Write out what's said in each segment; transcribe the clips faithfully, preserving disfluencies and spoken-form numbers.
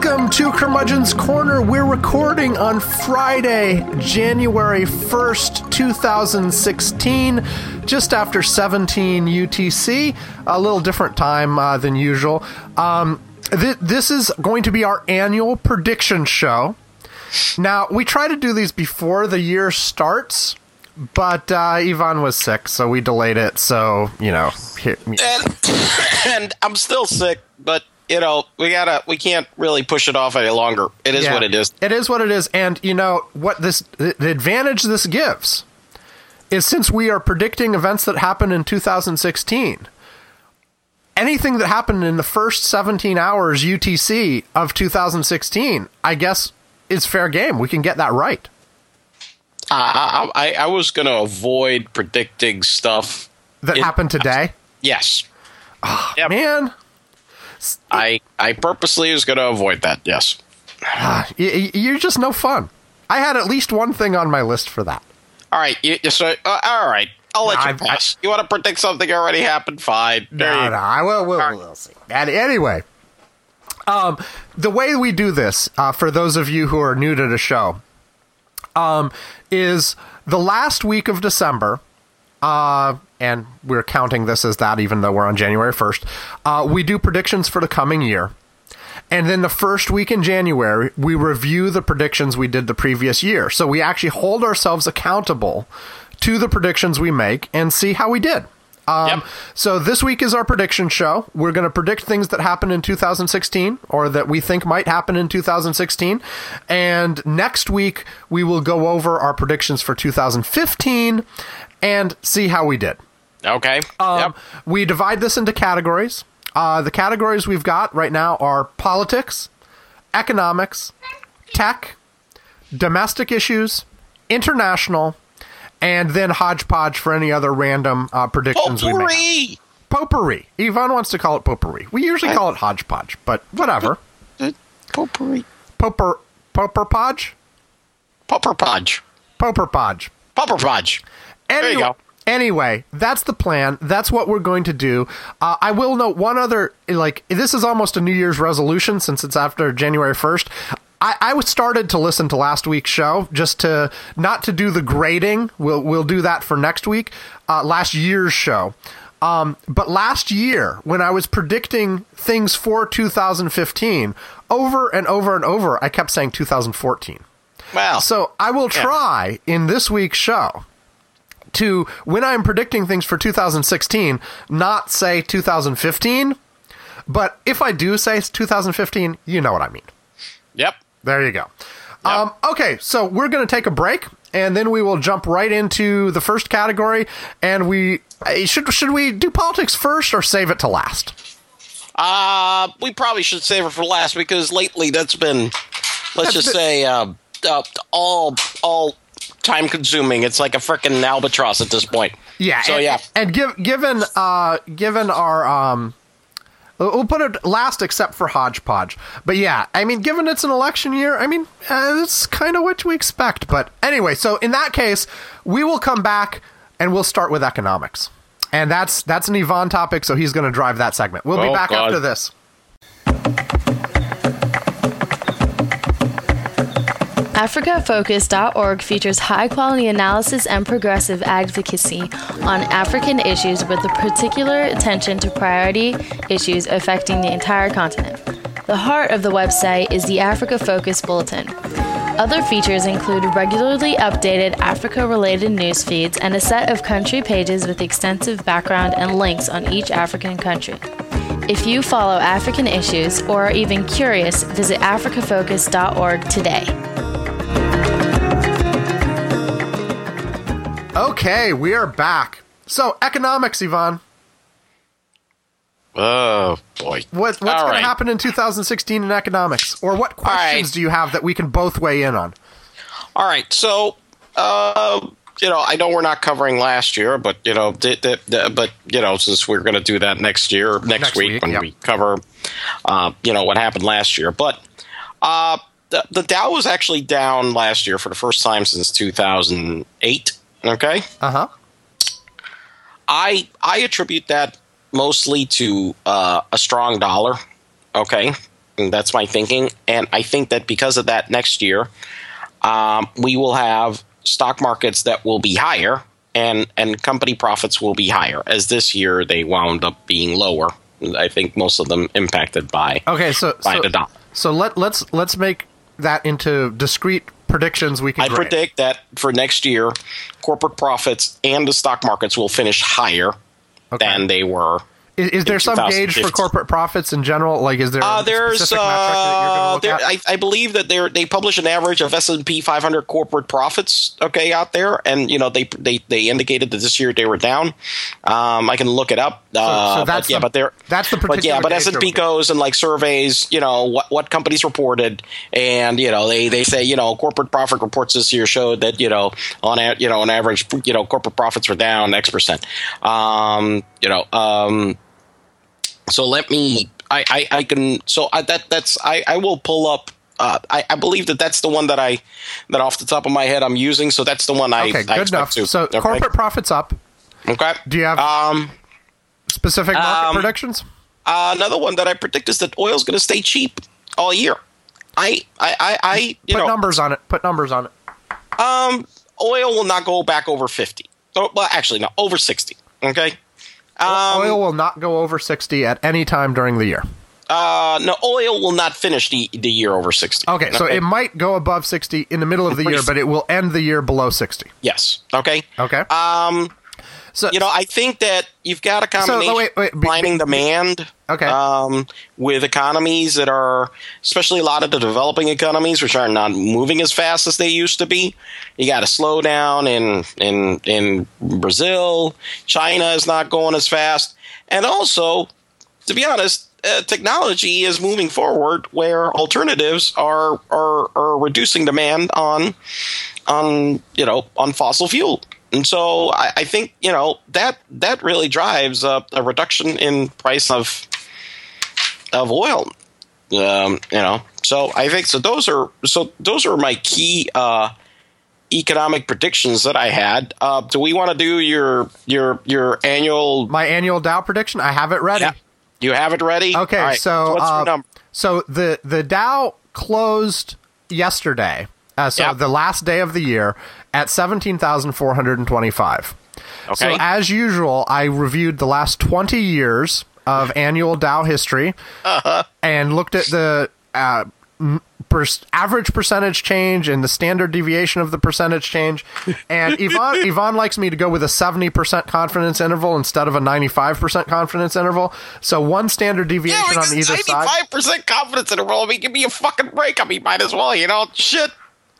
Welcome to Curmudgeon's Corner. We're recording on Friday, January first, twenty sixteen, just after seventeen U T C, a little different time uh, than usual. Um, th- this is going to be our annual prediction show. Now, we try to do these before the year starts, but uh, Ivan was sick, so we delayed it. So, you know, here, and, and I'm still sick, but you know, we gotta, we can't really push it off any longer. It is yeah, what it is. It is what it is. And you know what this, the advantage this gives is, since we are predicting events that happen in two thousand sixteen, anything that happened in the first seventeen hours U T C of two thousand sixteen, I guess, is fair game. We can get that right. Uh, I, I was going to avoid predicting stuff that in, happened today. Yes. Oh, yep. Man. I I purposely was going to avoid that, yes. You're just no fun. I had at least one thing on my list for that. All right. You, you, so, uh, all right. I'll let no, you I, pass. I, you want to predict something that already happened? Fine. There no, you no. I will, we'll, right. we'll see. And anyway, um, the way we do this, uh, for those of you who are new to the show, um, is the last week of December, uh, and we're counting this as that even though we're on January first, uh, we do predictions for the coming year. And then the first week in January, we review the predictions we did the previous year. So we actually hold ourselves accountable to the predictions we make and see how we did. Um, yep. So this week is our prediction show. We're going to predict things that happened in two thousand sixteen or that we think might happen in two thousand sixteen. And next week, we will go over our predictions for two thousand fifteen and see how we did. Okay. Um, yep. We divide this into categories. Uh, the categories we've got right now are politics, economics, tech, domestic issues, international, and then hodgepodge for any other random uh, predictions potpourri! we make. Potpourri. Yvonne wants to call it potpourri. We usually I, call it hodgepodge, but whatever. Potpourri. Popper, popperpodge? Popperpodge. Popperpodge. Popperpodge. Anyway, there you go. Anyway, that's the plan. That's what we're going to do. Uh, I will note one other, like, this is almost a New Year's resolution since it's after January first. I, I started to listen to last week's show just to, not to do the grading. We'll, we'll do that for next week. Uh, last year's show. Um, but last year, when I was predicting things for two thousand fifteen, over and over and over, I kept saying two thousand fourteen. Wow. So I will try yeah. in this week's show to, when I'm predicting things for two thousand sixteen, not say two thousand fifteen, but if I do say two thousand fifteen, you know what I mean. Yep. There you go. Yep. Um, okay, so we're going to take a break, and then we will jump right into the first category, and we should should we do politics first or save it to last? Uh, we probably should save it for last, because lately that's been, let's that's just been, say, uh, uh, all all time consuming. It's like a frickin' albatross at this point. Yeah. So and, yeah. And give, given uh given our um, we'll put it last except for hodgepodge. But yeah, I mean, given it's an election year, I mean, uh, it's kind of what we expect. But anyway, so in that case, we will come back and we'll start with economics, and that's that's an Yvonne topic, so he's going to drive that segment. We'll be oh, back God. after this. Africa Focus dot org features high-quality analysis and progressive advocacy on African issues with a particular attention to priority issues affecting the entire continent. The heart of the website is the Africa Focus Bulletin. Other features include regularly updated Africa-related news feeds and a set of country pages with extensive background and links on each African country. If you follow African issues or are even curious, visit Africa Focus dot org today. Okay, we are back. So, economics, Yvonne. Oh, boy. What, what's going right. to happen in two thousand sixteen in economics? Or what questions right. do you have that we can both weigh in on? All right, so, uh, you know, I know we're not covering last year, but, you know, d- d- d- but you know, since we're going to do that next year, next, next week, week when yep. we cover, uh, you know, what happened last year. But uh, the, the Dow was actually down last year for the first time since two thousand eight. Okay. Uh huh. I I attribute that mostly to uh, a strong dollar. Okay. And that's my thinking. And I think that because of that, next year, um, we will have stock markets that will be higher and, and company profits will be higher. As this year, they wound up being lower. I think most of them impacted by, okay, so, by so, the dollar. So let, let's let's make that into discrete predictions we can I grade. predict that for next year, corporate profits and the stock markets will finish higher okay. than they were. Is, is there some gauge for corporate profits in general? Like, is there uh, a there's, specific uh, metric that you're going to look there, at? I, I believe that they they publish an average of S and P five hundred corporate profits, okay, out there, and you know they they, they indicated that this year they were down. Um, I can look it up. Uh, so, so that's but, yeah, the, but they're that's the but yeah, but S and P goes and like surveys, you know what what companies reported, and you know they, they say you know corporate profit reports this year showed that you know on a, you know on average you know corporate profits were down X percent. Um, you know. Um, So let me. I, I, I can. So I, that that's. I, I will pull up. Uh, I, I believe that that's the one that I that off the top of my head I'm using. So that's the one I. Okay, I good enough. To. So okay. corporate profits up. Okay. Do you have um, specific market um, predictions? Uh, another one that I predict is that oil's going to stay cheap all year. I I I, I you put know numbers on it. Put numbers on it. Um, oil will not go back over fifty. Oh, well, actually, no, over sixty. Okay. Um, oil will not go over sixty at any time during the year. Uh, no, oil will not finish the, the year over sixty. Okay, okay, so it might go above sixty in the middle of the year, but it will end the year below sixty. Yes. Okay. Okay. Um, so you know, I think that you've got a combination so, wait, wait, of declining demand. Okay. Um, with economies that are, especially a lot of the developing economies, which are not moving as fast as they used to be. You got a slowdown in in in Brazil. China is not going as fast, and also, to be honest, uh, technology is moving forward where alternatives are are are reducing demand on on you know on fossil fuel. And so I, I think you know that that really drives a, a reduction in price of of oil. Um, you know, so I think so. Those are so those are my key uh, economic predictions that I had. Uh, do we want to do your your your annual my annual Dow prediction? I have it ready. Yeah. You have it ready? Okay, right. so so, what's uh, your number? so the the Dow closed yesterday. Uh, so yep. the last day of the year at seventeen thousand four hundred twenty-five. Okay. So as usual, I reviewed the last twenty years of annual Dow history uh-huh. and looked at the uh, per- average percentage change and the standard deviation of the percentage change. And Yvonne, Yvonne likes me to go with a seventy percent confidence interval instead of a ninety-five percent confidence interval. So one standard deviation yeah, like on either side. ninety-five percent confidence interval. I mean, give me a fucking break. I mean, might as well, you know, shit.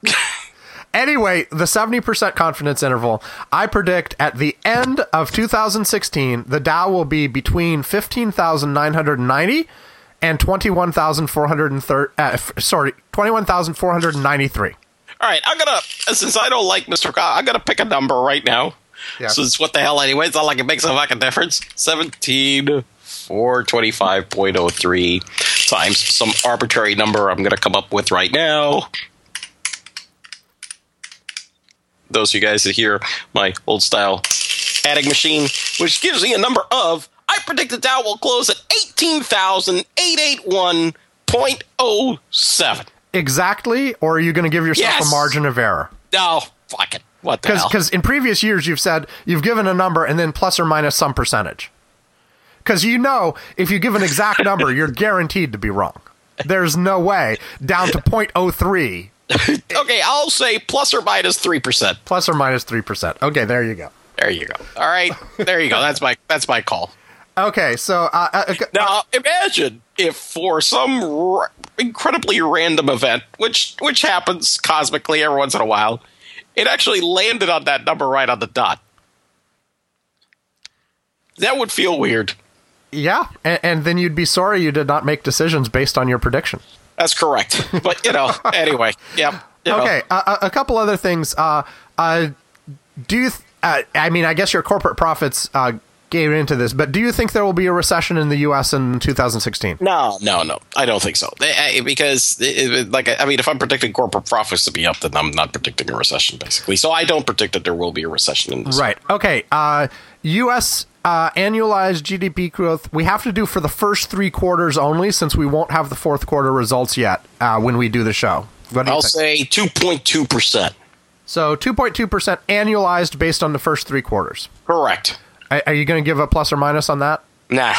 Anyway, the seventy percent confidence interval, I predict at the end of two thousand sixteen, the Dow will be between fifteen thousand nine hundred ninety and twenty-one thousand four hundred thirty. Uh, f- sorry, twenty-one thousand four hundred ninety-three. All right, I'm gonna, since I don't like Mister Cobb, I'm gonna pick a number right now. Yeah. So it's what the hell anyway? It's not like it makes a fucking difference. seventeen four twenty-five point oh three times some arbitrary number I'm gonna come up with right now. Those of you guys that hear my old style adding machine, which gives me a number of, I predict the Dow will close at eighteen thousand eight hundred eighty-one point oh seven. Exactly, or are you going to give yourself yes. a margin of error? No, fuck it. What the hell? Because in previous years you've said you've given a number and then plus or minus some percentage. Because you know if you give an exact number, you're guaranteed to be wrong. There's no way down to point oh three. Okay, I'll say plus or minus three percent. Plus or minus three percent. Okay, there you go. There you go. All right, there you go. That's my that's my call. Okay, so uh, uh, now imagine if for some r- incredibly random event, which which happens cosmically every once in a while, it actually landed on that number right on the dot. That would feel weird. Yeah, and, and then you'd be sorry you did not make decisions based on your prediction. That's correct. But, you know, anyway. Yep. You know. Okay, uh, a couple other things. Uh, uh, do you, th- uh, I mean, I guess your corporate profits uh, gave into this, but do you think there will be a recession in the U S in two thousand sixteen? No, no, no. I don't think so. Because, it, it, like, I mean, if I'm predicting corporate profits to be up, then I'm not predicting a recession, basically. So I don't predict that there will be a recession in this. Right. Okay. Uh, U S uh, annualized G D P growth, we have to do for the first three quarters only, since we won't have the fourth quarter results yet uh, when we do the show. What do you I'll think? say two point two percent. So two point two percent annualized based on the first three quarters. Correct. Are, are you going to give a plus or minus on that? Nah.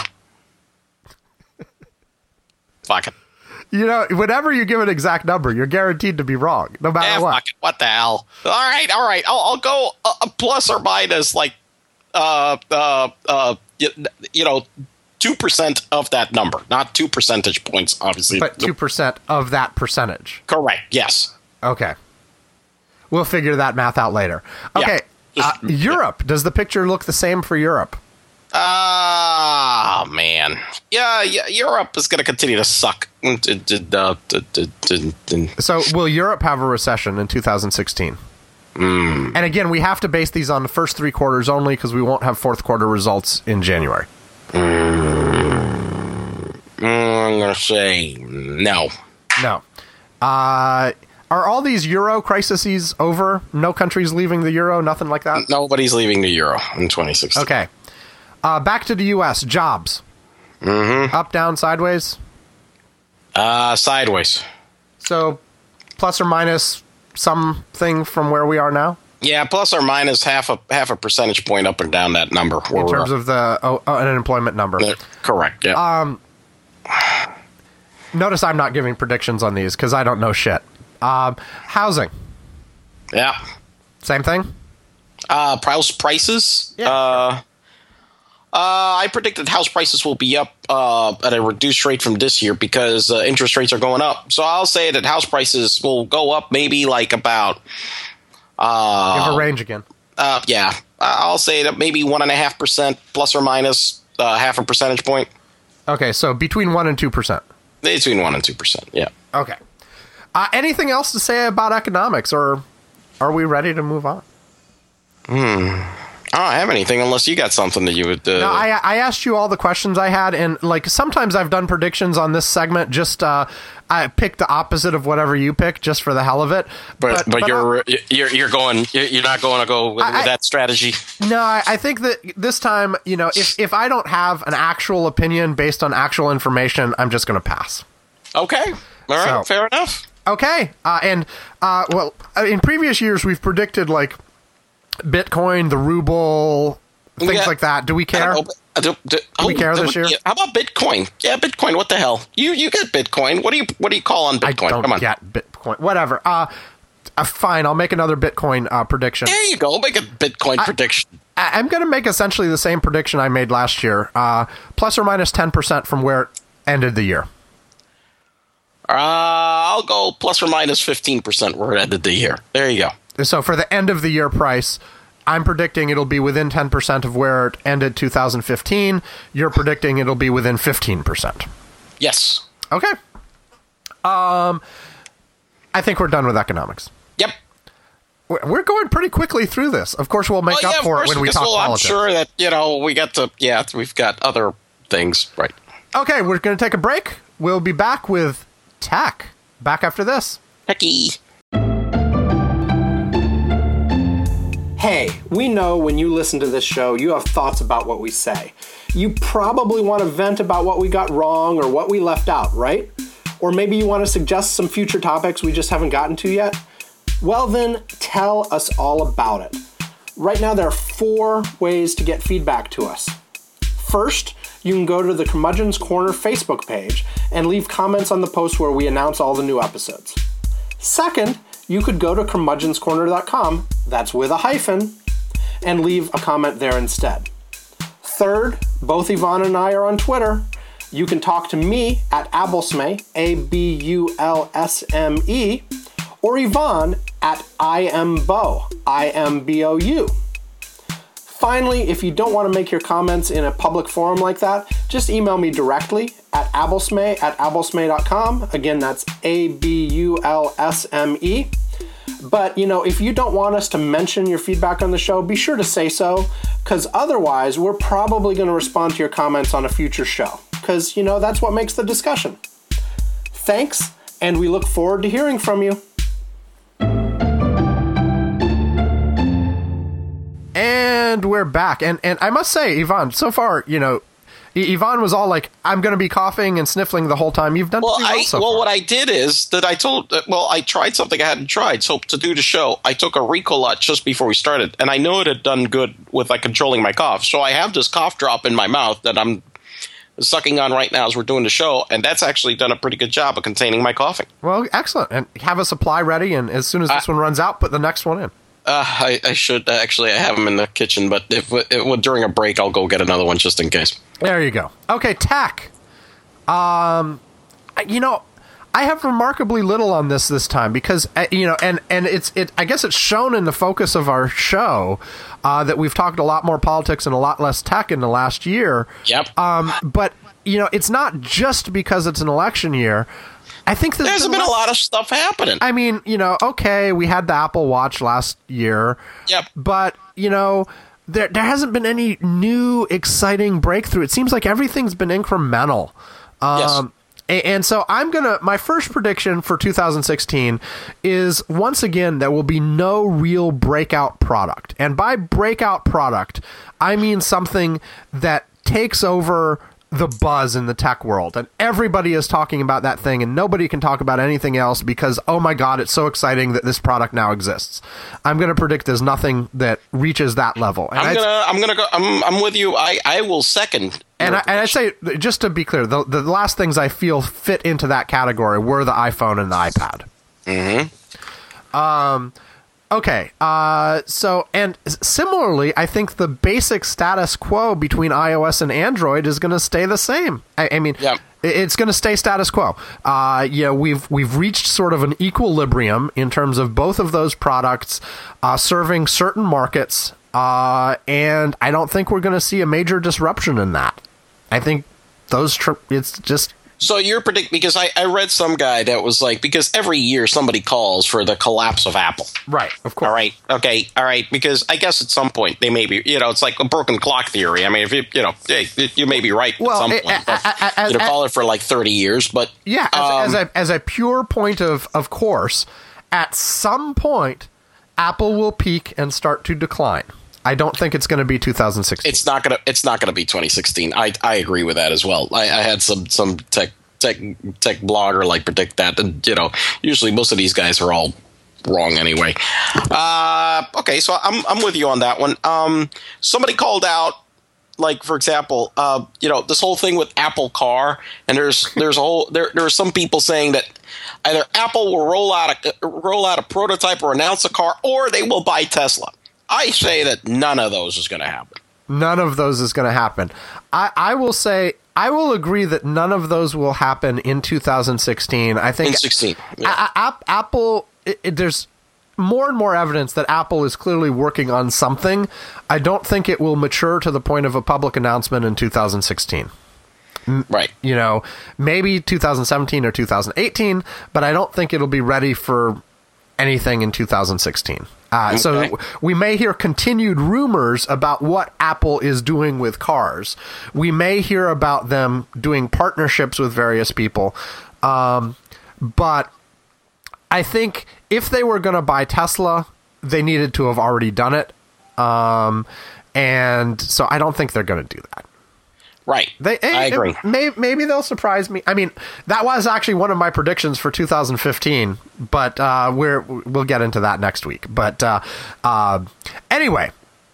Fuck it. You know, whenever you give an exact number, you're guaranteed to be wrong, no matter Eh, what. fuck it. What the hell? All right, all right. I'll, I'll go a, a plus or minus, like, uh, uh, uh, you, you know, two percent of that number. Not two percentage points, obviously. But two percent of that percentage. Correct, yes. Okay. We'll figure that math out later. Okay. Yeah. Uh, Europe. Does the picture look the same for Europe? Ah, man. Yeah, yeah, Europe is going to continue to suck. So will Europe have a recession in two thousand sixteen? Mm. And again, we have to base these on the first three quarters only because we won't have fourth quarter results in January. Mm. I'm going to say no. No. Uh, are all these Euro crises over? No countries leaving the Euro? Nothing like that? Nobody's leaving the Euro in twenty sixteen. Okay. Uh, back to the U S. Jobs. Mm-hmm. Up, down, sideways? Uh, sideways. So, plus or minus something from where we are now? Yeah, plus or minus half a half a percentage point up and down that number. In terms of the oh, oh, unemployment number. Uh, correct, yeah. Um, notice I'm not giving predictions on these because I don't know shit. Um, housing. Yeah. Same thing? Uh, house prices? Yeah, uh, Uh, I predicted house prices will be up uh, at a reduced rate from this year because uh, interest rates are going up. So I'll say that house prices will go up maybe like about... Uh, Give a range again. Uh, yeah. I'll say that maybe one point five percent plus or minus uh, half a percentage point. Okay, so between one and two percent. Between one and two percent, yeah. Okay. Uh, anything else to say about economics, or are we ready to move on? Hmm. I don't have anything unless you got something that you would... Uh... No, I, I asked you all the questions I had, and like sometimes I've done predictions on this segment. Just uh, I picked the opposite of whatever you pick, just for the hell of it. But but, but, but you're, I, you're you're going you're not going to go with, I, with that strategy. No, I, I think that this time, you know, if if I don't have an actual opinion based on actual information, I'm just going to pass. Okay, all right, so, fair enough. Okay, uh, and uh, well, in previous years we've predicted like Bitcoin, the ruble, things yeah, like that. Do we care? Do, do, do oh, we care this year? Yeah, how about Bitcoin? Yeah, Bitcoin. What the hell? You you get Bitcoin. What do you what do you call on Bitcoin? I don't Come on. get Bitcoin. Whatever. Uh, uh, fine. I'll make another Bitcoin uh, prediction. There you go. Make a Bitcoin I, prediction. I, I'm going to make essentially the same prediction I made last year, uh, plus or minus ten percent from where it ended the year. Uh, I'll go plus or minus fifteen percent where it ended the year. There you go. So for the end of the year price, I'm predicting it'll be within ten percent of where it ended two thousand fifteen. You're predicting it'll be within fifteen percent. Yes. Okay. Um, I think we're done with economics. Yep. We're going pretty quickly through this. Of course, we'll make well, up yeah, for course, it when we because, talk well, politics. I'm sure that, you know, we got to, yeah, we've got other things, right. Okay, we're going to take a break. We'll be back with tech. Back after this. Techie. Hey, we know when you listen to this show, you have thoughts about what we say. You probably want to vent about what we got wrong or what we left out, right? Or maybe you want to suggest some future topics we just haven't gotten to yet? Well then, tell us all about it. Right now there are four ways to get feedback to us. First, you can go to the Curmudgeon's Corner Facebook page and leave comments on the post where we announce all the new episodes. Second, you could go to curmudgeons corner dot com, that's with a hyphen, and leave a comment there instead. Third, both Yvonne and I are on Twitter. You can talk to me at Abulsme, A B U L S M E, or Yvonne at I am Bo, I M B O U. Finally, if you don't want to make your comments in a public forum like that, just email me directly at abulsme at abulsme dot com. Again, that's A B U L S M E. But, you know, if you don't want us to mention your feedback on the show, be sure to say so, because otherwise we're probably going to respond to your comments on a future show, because, you know, that's what makes the discussion. Thanks, and we look forward to hearing from you. And And we're back. And and I must say, Ivan, so far, you know, Ivan was all like, I'm going to be coughing and sniffling the whole time. You've done well, pretty well I, so well, far. what I did is that I told, well, I tried something I hadn't tried. So to do the show, I took a Ricola just before we started, and I know it had done good with like controlling my cough. So I have this cough drop in my mouth that I'm sucking on right now as we're doing the show, and that's actually done a pretty good job of containing my coughing. Well, excellent. And have a supply ready, and as soon as this I, one runs out, put the next one in. Uh, I, I should uh, actually. I have them in the kitchen, but if it, during a break, I'll go get another one just in case. There you go. Okay, tech. Um, you know, I have remarkably little on this this time because uh, you know, and and it's it. I guess it's shown in the focus of our show uh, that we've talked a lot more politics and a lot less tech in the last year. Yep. Um, but you know, it's not just because it's an election year. I think there's, there's been, been a lot of stuff happening. I mean, you know, okay, we had the Apple Watch last year. Yep. But, you know, there there hasn't been any new exciting breakthrough. It seems like everything's been incremental. Um, yes. And, and so I'm going to, my first prediction for two thousand sixteen is, once again, there will be no real breakout product. And by breakout product, I mean something that takes over the buzz in the tech world, and everybody is talking about that thing, and nobody can talk about anything else because, oh my god, it's so exciting that this product now exists. I'm going to predict there's nothing that reaches that level. And I'm gonna, I'm gonna go. I'm, I'm with you. I, I will second. And I, and I say, just to be clear, the the last things I feel fit into that category were the iPhone and the iPad. Mm-hmm. Um. Okay, uh, so, and similarly, I think the basic status quo between iOS and Android is going to stay the same. I, I mean, yep. it's going to stay status quo. Uh, you know, we've we've reached sort of an equilibrium in terms of both of those products uh, serving certain markets, uh, and I don't think we're going to see a major disruption in that. I think those, tr- it's just... So you're predict because I, I read some guy that was like, because every year somebody calls for the collapse of Apple. Right, of course. All right, okay, all right, because I guess at some point they may be, you know, it's like a broken clock theory. I mean, if you, you know, hey, you may be right well, at some it, point. I, I, I, you know, call it for like thirty years, but yeah, as, um, as, a, as a pure point of, of course, at some point, Apple will peak and start to decline. I don't think it's going to be two thousand sixteen. It's not gonna. It's not gonna be twenty sixteen. I I agree with that as well. I, I had some some tech. Tech, tech blogger like predict that, and you know, usually most of these guys are all wrong anyway. Uh, okay, so I'm I'm with you on that one. Um, somebody called out, like for example, uh, you know, this whole thing with Apple Car, and there's there's a whole there there are some people saying that either Apple will roll out a roll out a prototype or announce a car, or they will buy Tesla. I say that none of those is going to happen. None of those is going to happen. I, I will say. I will agree that none of those will happen in two thousand sixteen. I think in sixteen, yeah. a- a- Apple. It, it, there's more and more evidence that Apple is clearly working on something. I don't think it will mature to the point of a public announcement in two thousand sixteen. Right. You know, maybe two thousand seventeen or two thousand eighteen, but I don't think it'll be ready for anything in two thousand sixteen. Uh, okay. So we may hear continued rumors about what Apple is doing with cars. We may hear about them doing partnerships with various people. Um, but I think if they were going to buy Tesla, they needed to have already done it. Um, and so I don't think they're going to do that. Right. They, I it, agree. It, may, maybe they'll surprise me. I mean, that was actually one of my predictions for two thousand fifteen, but uh, we're we'll get into that next week. But uh, uh, anyway,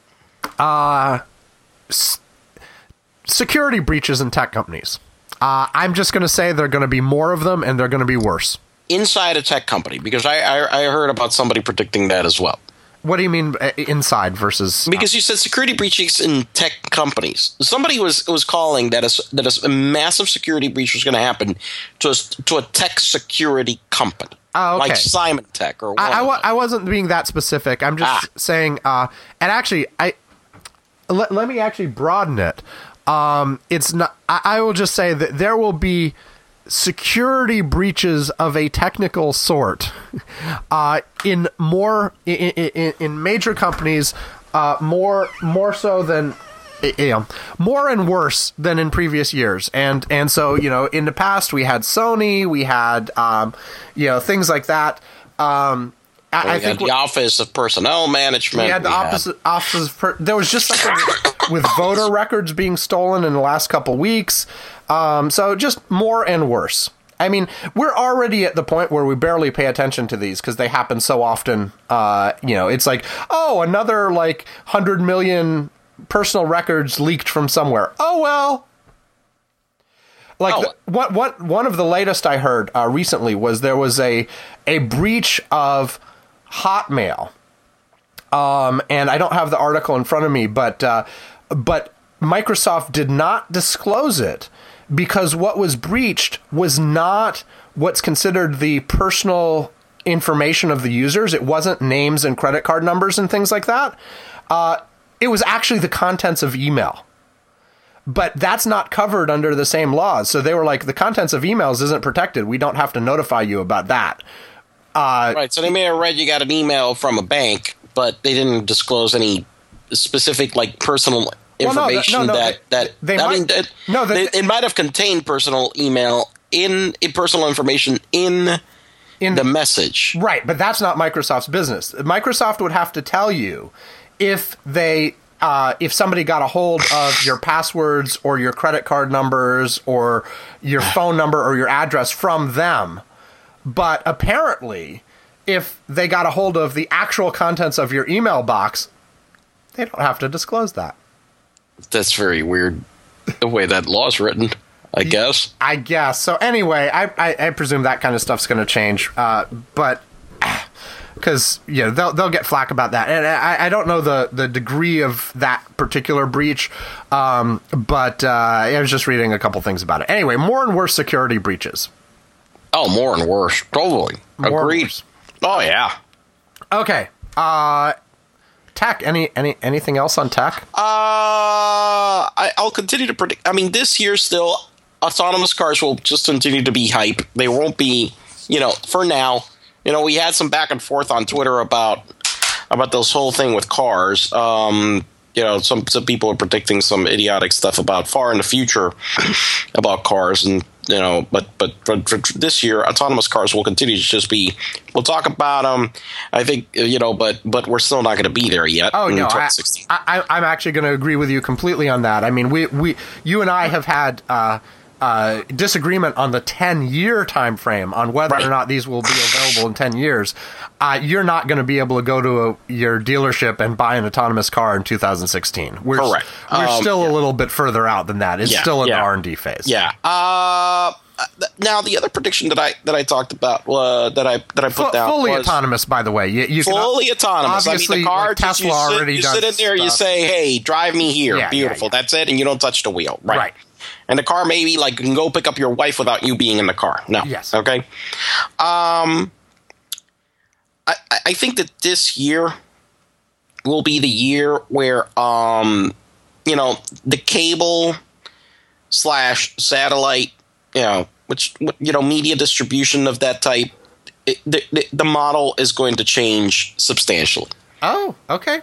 uh, s- security breaches in tech companies. Uh, I'm just going to say there are going to be more of them, and they're going to be worse. Inside a tech company, because I, I I heard about somebody predicting that as well. What do you mean uh, inside versus? Because you said security breaches in tech companies. Somebody was was calling that a, that a massive security breach was going to happen to a, to a tech security company. Oh, okay. Like Simon Tech or one I, I, of wa- them. I wasn't being that specific. I'm just Ah. saying, uh, and actually, I let, let me actually broaden it. Um, it's not. I, I will just say that there will be security breaches of a technical sort uh, in more in, in, in major companies, uh, more more so than. You know, more and worse than in previous years, and and so you know, in the past we had Sony, we had um, you know things like that, um, I, we I think had the Office of Personnel Management. We had the we opposite had... office of per- there was just something with voter records being stolen in the last couple weeks. Um, so just more and worse. I mean, we're already at the point where we barely pay attention to these because they happen so often. Uh, you know, it's like, oh, another like one hundred million personal records leaked from somewhere. Oh, well. Like oh. the, what what one of the latest I heard uh, recently was there was a a breach of Hotmail. Um, and I don't have the article in front of me, but uh, but Microsoft did not disclose it. Because what was breached was not what's considered the personal information of the users. It wasn't names and credit card numbers and things like that. Uh, it was actually the contents of email. But that's not covered under the same laws. So they were like, the contents of emails isn't protected. We don't have to notify you about that. Uh, right. So they may have read you got an email from a bank, but they didn't disclose any specific, like, personal information well, no, no, no, that that they, they I might, mean that, no, they, they, it might have contained personal email in, in personal information in, in the message, right? But that's not Microsoft's business. Microsoft would have to tell you if they uh, if somebody got a hold of your passwords or your credit card numbers or your phone number or your address from them. But apparently, if they got a hold of the actual contents of your email box, they don't have to disclose that. That's very weird, the way that law's written, I guess. I guess. So anyway, I, I, I presume that kind of stuff's going to change. Uh, but, because, you know, they'll, they'll get flack about that. And I, I don't know the, the degree of that particular breach, um, but uh, I was just reading a couple things about it. Anyway, more and worse security breaches. Oh, more and worse. Totally. More Agreed. Oh, yeah. Okay. Uh... Tech. Any any anything else on tech? Uh, I, I'll continue to predict. I mean, this year still, autonomous cars will just continue to be hype. They won't be, you know, for now. You know, we had some back and forth on Twitter about about this whole thing with cars. Um, you know, some some people are predicting some idiotic stuff about far in the future about cars, and you know, but but for, for this year, autonomous cars will continue to just be. We'll talk about them. I think you know, but but we're still not going to be there yet. Oh no, I, I, I'm actually going to agree with you completely on that. I mean, we we you and I have had uh, uh, disagreement on the ten year time frame on whether right. or not these will be available in ten years. Uh, you're not going to be able to go to a, your dealership and buy an autonomous car in two thousand sixteen. We're, Correct. We're um, still yeah. a little bit further out than that. It's yeah, still in yeah. the R and D phase. Yeah. Uh, now the other prediction that I that I talked about uh, that I that I put F- down fully was autonomous. By the way, you, you fully can, autonomous. Obviously, I mean, the car like just, Tesla you sit, already you does sit in there, stuff. you say, "Hey, drive me here." Yeah, Beautiful. Yeah, yeah. That's it, and you don't touch the wheel. Right. Right. And the car maybe like can go pick up your wife without you being in the car. No. Yes. Okay. Um. I, I think that this year will be the year where, um, you know, the cable slash satellite, you know, which, you know, media distribution of that type, it, the, the, the model is going to change substantially. Oh, okay.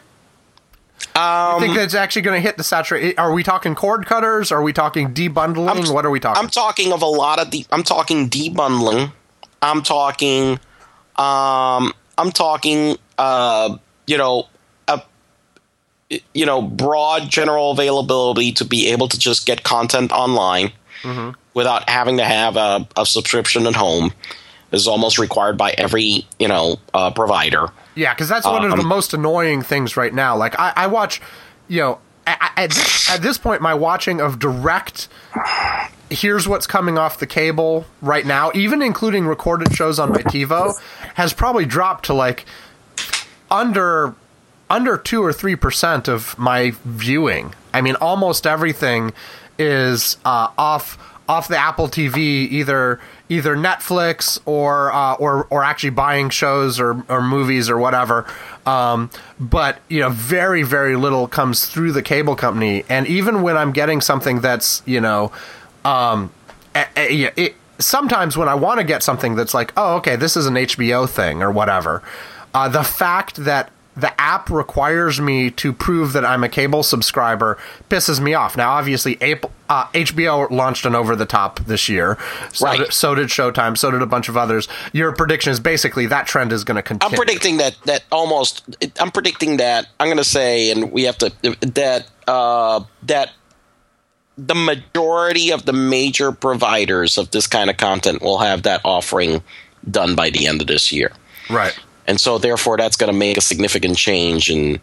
Um, you think that's actually going to hit the saturate? Are we talking cord cutters? Are we talking debundling? I'm, what are we talking? I'm talking of a lot of de- I'm talking debundling. I'm talking, um, I'm talking, uh, you know, a, you know, broad general availability to be able to just get content online mm-hmm. without having to have a, a subscription at home is almost required by every, you know, uh, provider. Yeah, because that's one um, of the most annoying things right now. Like, I, I watch, you know, at, at, this, at this point, my watching of direct, here's what's coming off the cable right now, even including recorded shows on my TiVo, has probably dropped to, like, under under two or three percent of my viewing. I mean, almost everything is uh, off off the Apple T V, either either Netflix or uh, or or actually buying shows or, or movies or whatever. Um, but you know, very very little comes through the cable company, and even when I'm getting something that's you know, um, a, a, it, sometimes when I want to get something that's like, oh, okay, this is an H B O thing or whatever, uh, the fact that the app requires me to prove that I'm a cable subscriber pisses me off. Now, obviously, uh, H B O launched an over-the-top this year. So, right. did, so did Showtime. So did a bunch of others. Your prediction is basically that trend is going to continue. I'm predicting that that almost. I'm predicting that I'm going to say, and we have to that uh, that the majority of the major providers of this kind of content will have that offering done by the end of this year. Right. And so, therefore, that's going to make a significant change in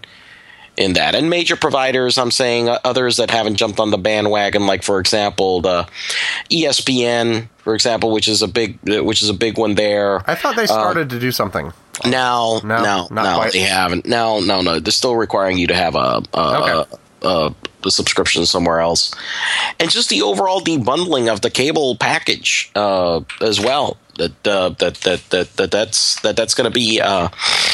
in that. And major providers, I'm saying others that haven't jumped on the bandwagon, like, for example, the E S P N, for example, which is a big which is a big one there. I thought they started uh, to do something. No, no, no, no they haven't. No, no, no. They're still requiring you to have a, a, okay. a, a, a subscription somewhere else. And just the overall debundling of the cable package uh, as well. That, uh, that that that that that's that that's going to be. Uh,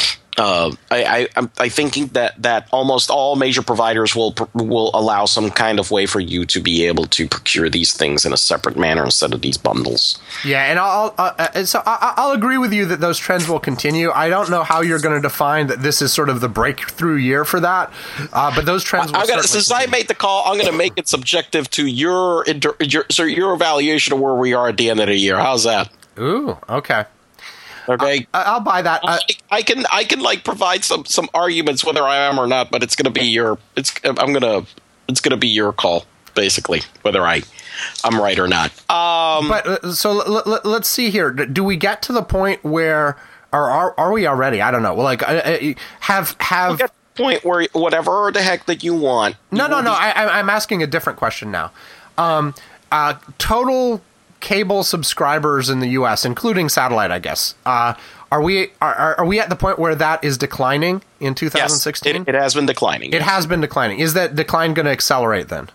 uh, I, I I'm I thinking that, that almost all major providers will will allow some kind of way for you to be able to procure these things in a separate manner instead of these bundles. Yeah, and I'll uh, so I'll agree with you that those trends will continue. I don't know how you're going to define that this is sort of the breakthrough year for that, uh, but those trends. Will I'm gonna, since continue. I made the call, I'm going to make it subjective to your, your so your evaluation of where we are at the end of the year. How's that? Ooh, okay. Okay, I, I'll buy that. I, I can, I can like provide some, some arguments whether I am or not, but it's going to be your, it's, I'm gonna, it's going to be your call basically whether I, I'm right or not. Um, but uh, so l- l- let's see here. Do we get to the point where, or are are we already? I don't know. Well, like, uh, have have. We'll get to the point where whatever the heck that you want. No, you no, no. Be- I, I'm asking a different question now. Um, uh, total cable subscribers in the U S, including satellite, I guess. Uh, are we are are we at the point where that is declining in two thousand sixteen? Yes, it, it has been declining. It yes. has been declining. Is that decline going to accelerate then?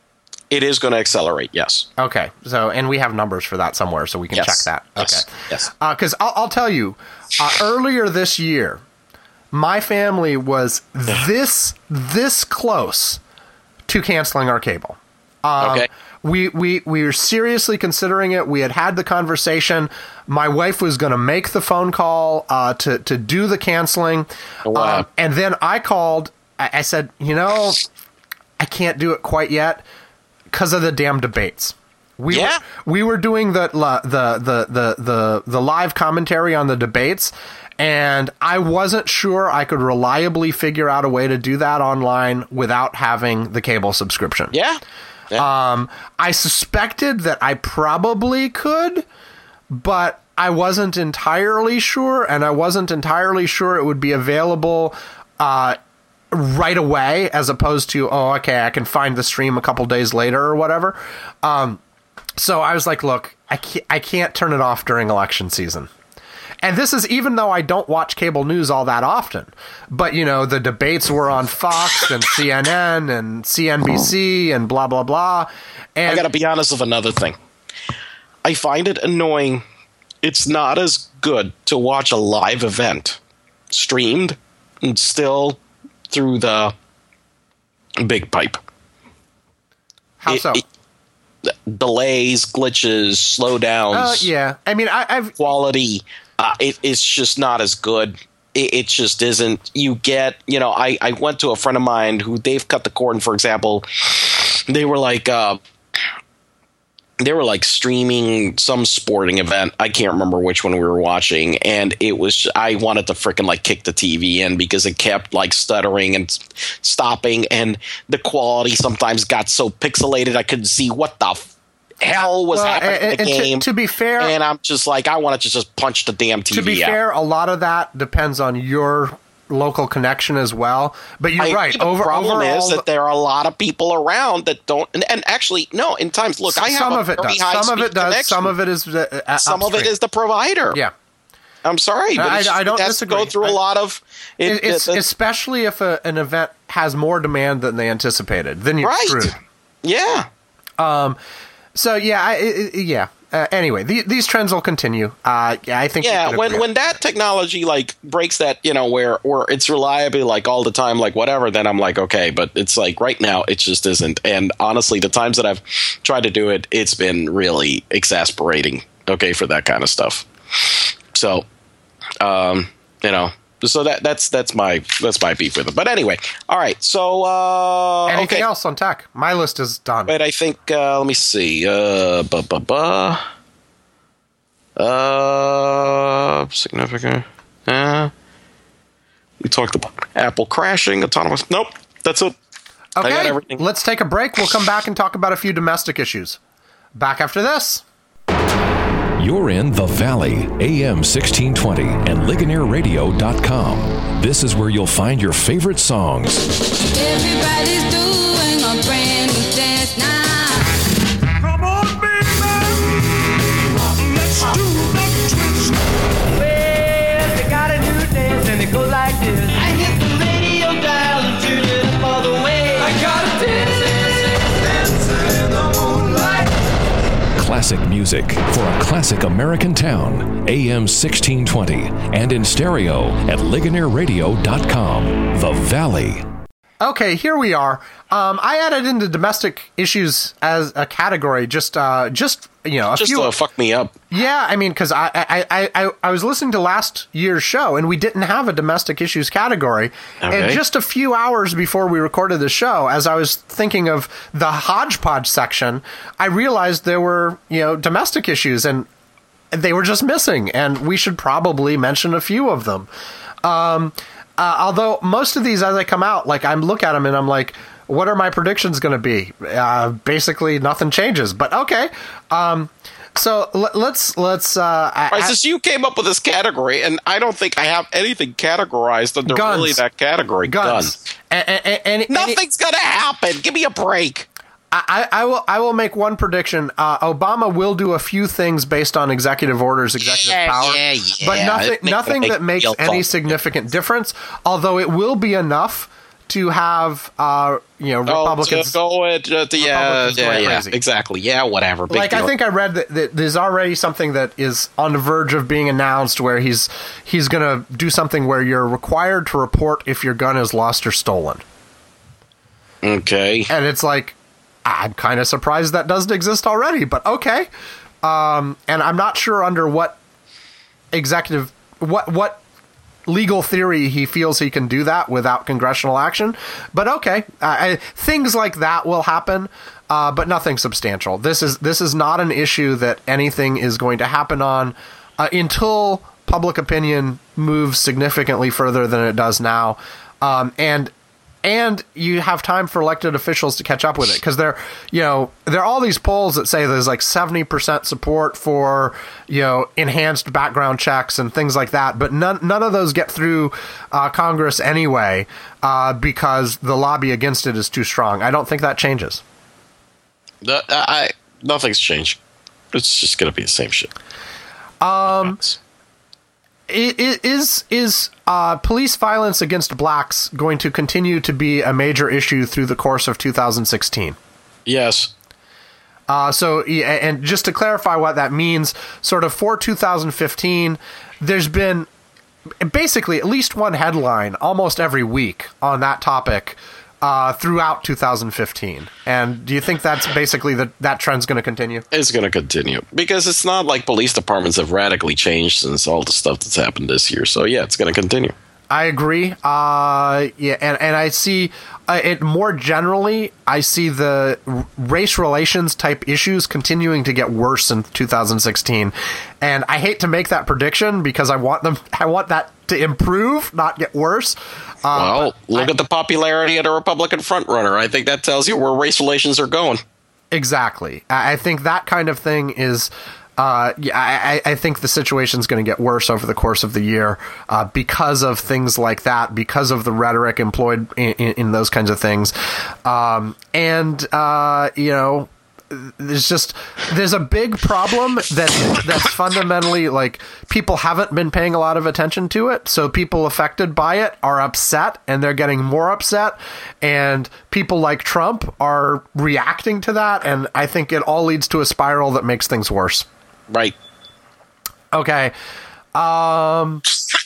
It is going to accelerate. Yes. Okay. So, and we have numbers for that somewhere, so we can yes. check that. Yes. Okay. Yes. Because uh, I'll, I'll tell you, uh, earlier this year, my family was this this close to canceling our cable. Um, okay. We, we we were seriously considering it. We had had the conversation. My wife was going to make the phone call uh, to, to do the canceling. Wow. Um, and then I called. I, I said, you know, I can't do it quite yet because of the damn debates. We yeah. were, we were doing the, the, the, the, the, the live commentary on the debates, and I wasn't sure I could reliably figure out a way to do that online without having the cable subscription. Yeah. Yeah. Um, I suspected that I probably could, but I wasn't entirely sure, and I wasn't entirely sure it would be available uh, right away, as opposed to, oh, okay, I can find the stream a couple days later or whatever. Um, so I was like, look, I can't, I can't turn it off during election season. And this is even though I don't watch cable news all that often. But, you know, the debates were on Fox and C N N and C N B C and blah, blah, blah. And I got to be honest with another thing. I find it annoying. It's not as good to watch a live event streamed and still through the big pipe. How it, so? It, delays, glitches, slowdowns. Uh, yeah. I mean, I, I've... Quality. Uh, it, it's just not as good. It, it just isn't. You get, you know, I, I went to a friend of mine who they've cut the cord, and for example, they were like, uh, they were like streaming some sporting event. I can't remember which one we were watching, and it was, I wanted to freaking like kick the T V in because it kept like stuttering and stopping, and the quality sometimes got so pixelated I couldn't see what the f- hell was well, happening and, in the and game. To, to be fair, and I'm just like, I wanted to just punch the damn T V To be out. fair, a lot of that depends on your local connection as well. But you're I, right. The Over, problem overall, is that there are a lot of people around that don't. And, and actually, no. In times, look, I have some a of it very does. high Some of it does. connection. Some of it is. Uh, some of it is the provider. Yeah. I'm sorry, but I, it's, I don't it has disagree. to go through I, a lot of. It, it's it, especially if a, an event has more demand than they anticipated. Then you're right. screwed. Yeah. Um. So yeah. I, it, yeah. Uh, anyway, the, these trends will continue. Uh, yeah, I think. Yeah, when when that technology like breaks that, you know, where where it's reliably like all the time, like whatever, then I'm like, okay. But it's like right now, it just isn't. And honestly, the times that I've tried to do it, it's been really exasperating. Okay, for that kind of stuff. So, um, you know, So that that's that's my that's my beef with him. But anyway, all right. So uh, anything okay. else on tech? My list is done. But I think uh, let me see. Uh, bu- bu- bu- uh, significant. Uh, we talked about Apple crashing, autonomous. Nope, that's it. Okay, I got everything. Let's take a break. We'll come back and talk about a few domestic issues. Back after this. You're in The Valley, A M sixteen twenty and Ligonier Radio dot com. This is where you'll find your favorite songs. Everybody's doing a brand new dance now. Come on, baby, let's do the twist. Well, they got a new dance and it goes like this. I hit the radio dial and tune it up all the way. I got a dance, dance, dancing in the moonlight. Classic music for a classic American town. A M sixteen twenty and in stereo at Ligonier Radio dot com. The Valley. Okay, here we are. Um, I added into domestic issues as a category, just, uh, just you know, a Just few. to fuck me up. Yeah, I mean, because I, I, I, I, I was listening to last year's show, and we didn't have a domestic issues category. Okay. And just a few hours before we recorded the show, as I was thinking of the hodgepodge section, I realized there were, you know, domestic issues, and they were just missing, and we should probably mention a few of them. Um, uh, although most of these, as they come out, like, I look at them and I'm like, what are my predictions going to be? Uh, basically, nothing changes, but okay. Um, so l- let's let's. Uh, Right, since you came up with this category, and I don't think I have anything categorized under Guns. really that category. guns. Guns. And, and, and, Nothing's gonna happen. Give me a break. I, I will. I will make one prediction. Uh, Obama will do a few things based on executive orders, executive Yeah, power, yeah, yeah. but nothing. Make- nothing make that makes real any thought. significant difference. Although it will be enough to have, uh, you know, Republicans. Oh, to go with, uh, the, yeah, Republicans yeah, going yeah, crazy. exactly. Yeah, whatever. Big like deal. I think I read that, that there's already something that is on the verge of being announced where he's he's going to do something where you're required to report if your gun is lost or stolen. Okay. And it's like, I'm kind of surprised that doesn't exist already, but okay. Um, and I'm not sure under what executive, what what legal theory he feels he can do that without congressional action. But okay, uh, I, things like that will happen, uh, but nothing substantial. This is this is not an issue that anything is going to happen on uh, until public opinion moves significantly further than it does now, um, and. And you have time for elected officials to catch up with it because there, you know, there are all these polls that say there's like seventy percent support for, you know, enhanced background checks and things like that. But none none of those get through uh, Congress anyway uh, because the lobby against it is too strong. I don't think that changes. The, I, nothing's changed. It's just going to be the same shit. Um, it, it is is uh, police violence against blacks going to continue to be a major issue through the course of two thousand sixteen? Yes. Uh, so, yeah, and just to clarify what that means, sort of for two thousand fifteen, there's been basically at least one headline almost every week on that topic uh, throughout two thousand fifteen. And do you think that's basically the, that trend's going to continue? It's going to continue because it's not like police departments have radically changed since all the stuff that's happened this year. So, yeah, it's going to continue. I agree. Uh, yeah, and, and I see uh, it more generally. I see the r- race relations type issues continuing to get worse in two thousand sixteen, and I hate to make that prediction because I want them. I want that to improve, not get worse. Uh, Well, look I- at the popularity of the Republican frontrunner. I think that tells you where race relations are going. Exactly. I I think that kind of thing is. Uh, yeah, I, I think the situation's going to get worse over the course of the year uh, because of things like that, because of the rhetoric employed in, in, in those kinds of things, um, and uh, you know, there's just there's a big problem that that's fundamentally like people haven't been paying a lot of attention to it, so people affected by it are upset and they're getting more upset, and people like Trump are reacting to that, and I think it all leads to a spiral that makes things worse. Right. Okay. Um,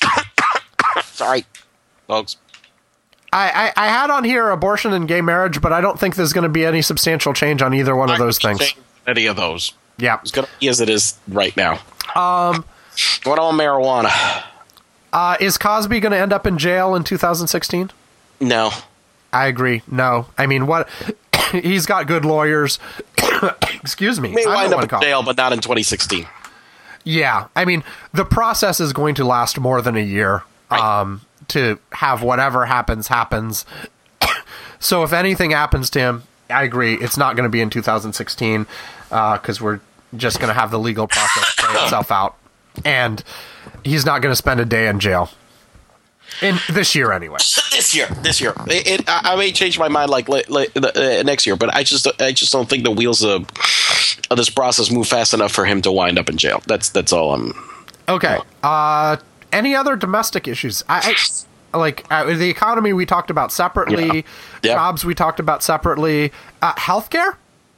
Sorry, folks. I, I, I had on here abortion and gay marriage, but I don't think there's going to be any substantial change on either one of those things. Any of those. Yeah. It's going to be as it is right now. Um, What about marijuana? Uh, is Cosby going to end up in jail in two thousand sixteen? No. I agree. No. I mean, what? He's got good lawyers. Excuse me. He may I wind don't up wanna in jail, but not in twenty sixteen. Yeah. I mean, the process is going to last more than a year. Right. Um, to have whatever happens, happens. So if anything happens to him, I agree. It's not going to be in two thousand sixteen because uh, we're just going to have the legal process play itself out. And he's not going to spend a day in jail. In this year, anyway. This year, this year, it, it, I, I may change my mind like late, late, uh, next year, but I just, I just don't think the wheels of, of this process move fast enough for him to wind up in jail. That's that's all I'm. Okay. Uh, any other domestic issues? I, I like uh, the economy we talked about separately. Yeah. Yep. Jobs we talked about separately. Uh, healthcare.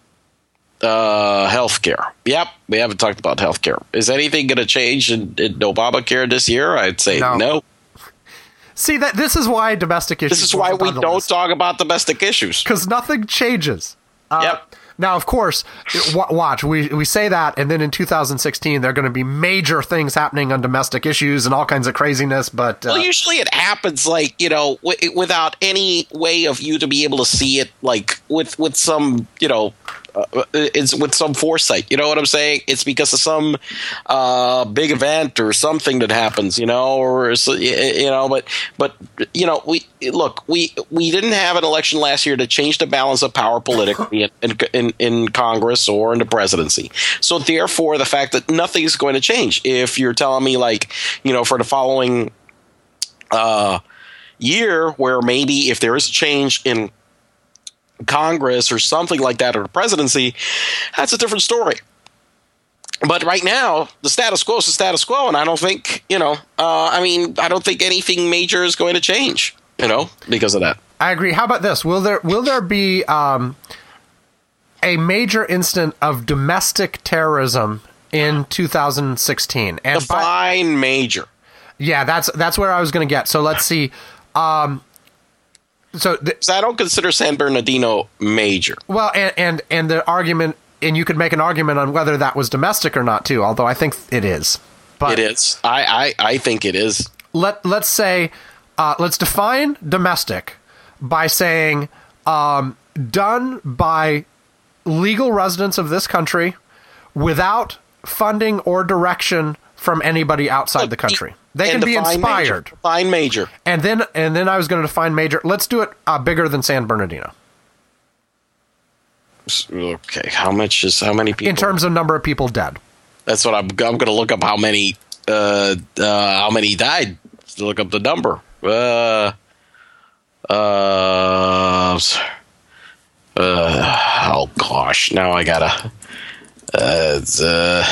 Uh, healthcare. Yep, we haven't talked about healthcare. Is anything going to change in, in Obamacare this year? I'd say No. no. See that this is why domestic issues. This is why we don't talk about domestic issues. Because nothing changes. Uh, Yep. Now, of course, w- watch. We we say that, and then in two thousand sixteen, there are going to be major things happening on domestic issues and all kinds of craziness. But uh, Well, usually it happens like, you know, w- without any way of you to be able to see it, like with with some, you know, uh, it's with some foresight. You know what I'm saying? It's because of some uh, big event or something that happens, you know, or so- you know. But but you know, we look, we we didn't have an election last year to change the balance of power politically in, in in Congress or in the presidency. So therefore, the fact that nothing is going to change. If you're telling me, like, you know, for the following uh, year, where maybe if there is a change in Congress or something like that, or the presidency, that's a different story. But right now, the status quo is the status quo, and I don't think, you know, uh, I mean, I don't think anything major is going to change, you know, because of that. I agree. How about this? Will there will there be um, a major incident of domestic terrorism in two thousand sixteen? And Define major. Yeah, that's that's where I was going to get. So let's see. Um, so th- So I don't consider San Bernardino major. well, and, and and the argument, and you could make an argument on whether that was domestic or not too. Although I think it is. But It is. I, I, I think it is. let let's say uh, let's define domestic by saying um, done by legal residents of this country without funding or direction from anybody outside the country. They And can be define inspired. Major. Define major. And then and then I was going to define major. Let's do it uh, bigger than San Bernardino Okay, how much is how many people? in terms of number of people dead. That's what I'm. I'm going to look up how many. Uh, uh, how many died? To look up the number. Uh, uh, uh, oh gosh! Now I gotta. Uh, it's, uh,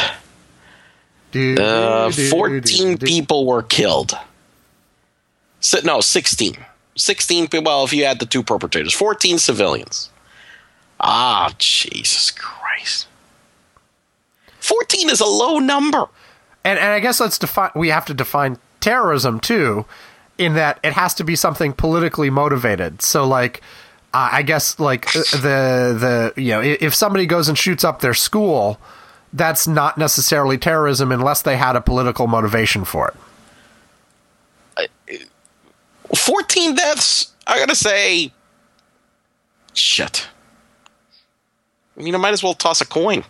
uh, fourteen people were killed. Si- no, sixteen. Sixteen people. Well, if you add the two perpetrators, fourteen civilians. Ah, Jesus Christ. fourteen is a low number. And and I guess let's define. We have to define terrorism too, in that it has to be something politically motivated. So, like, uh, I guess like the the you know if somebody goes and shoots up their school, that's not necessarily terrorism unless they had a political motivation for it. fourteen deaths. I gotta say, shit. I mean, I might as well toss a coin.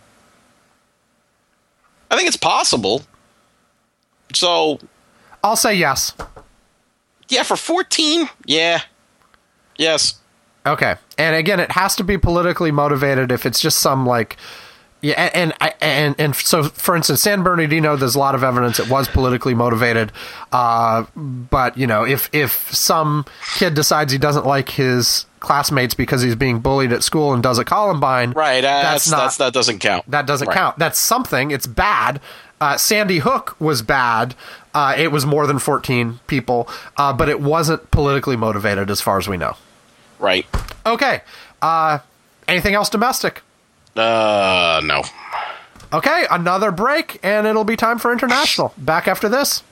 I think it's possible. So, I'll say yes. yeah, for fourteen, yeah, yes. Okay, and again, it has to be politically motivated. If it's just some like, yeah, and and and, and so, for instance, San Bernardino, there's a lot of evidence it was politically motivated. Uh, but you know, if if some kid decides he doesn't like his classmates because he's being bullied at school and does a Columbine, Right, uh, that's, that's, not that's that doesn't count. that doesn't Right. count. That's something. It's bad. Uh, Sandy Hook was bad. Uh, it was more than fourteen people, uh, but it wasn't politically motivated, as far as we know. Right. Okay. Uh, anything else domestic? Uh, no. Okay, another break, and it'll be time for international. Back after this.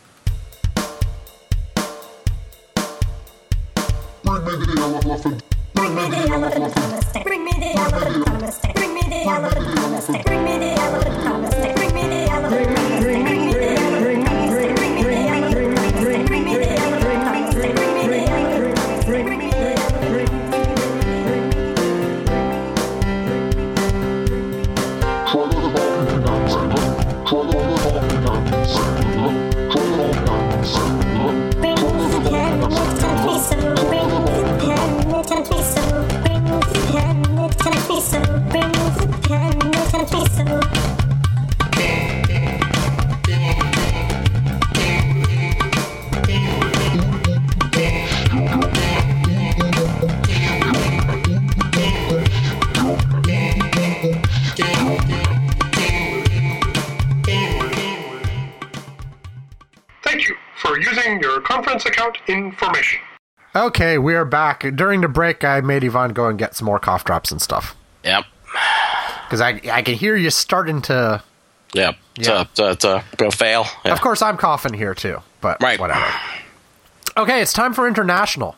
Bring me the elephant. Bring me the elephant. Bring me the elephant on a stick. Bring me the elephant on a stick. Bring me the elephant on a stick. Bring me the elephant on a stick. Bring me the elephant on a stick. Bring me the elephant on a stick. Bring me without information. Okay, we are back. During the break, I made Yvonne go and get some more cough drops and stuff. Yep. Because I, I can hear you starting to... Yep. Yeah. To, to, to fail. Yeah. Of course, I'm coughing here, too. But Right. whatever. Okay, it's time for international.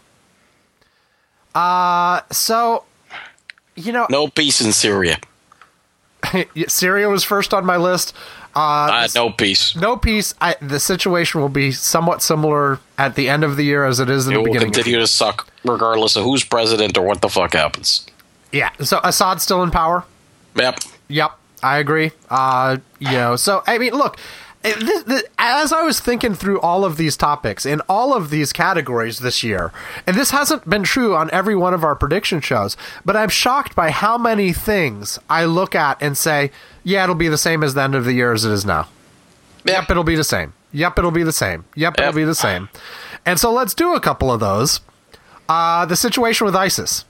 Uh, so, you know... No peace in Syria. Syria was first on my list. Uh, Uh, no peace. No peace. I, the situation will be somewhat similar at the end of the year as it is in It the will beginning. continue to suck regardless of who's president or what the fuck happens. Yeah. So Assad's still in power. Yep. Yep, I agree. Uh, you know, so I mean, look, it- this, this, as I was thinking through all of these topics in all of these categories this year, and this hasn't been true on every one of our prediction shows, but I'm shocked by how many things I look at and say, yeah, it'll be the same as the end of the year as it is now. Yep. Yep, it'll be the same. Yep, it'll be the same. Yep, it'll Yep. be the same. And so let's do a couple of those. Uh, the situation with ISIS.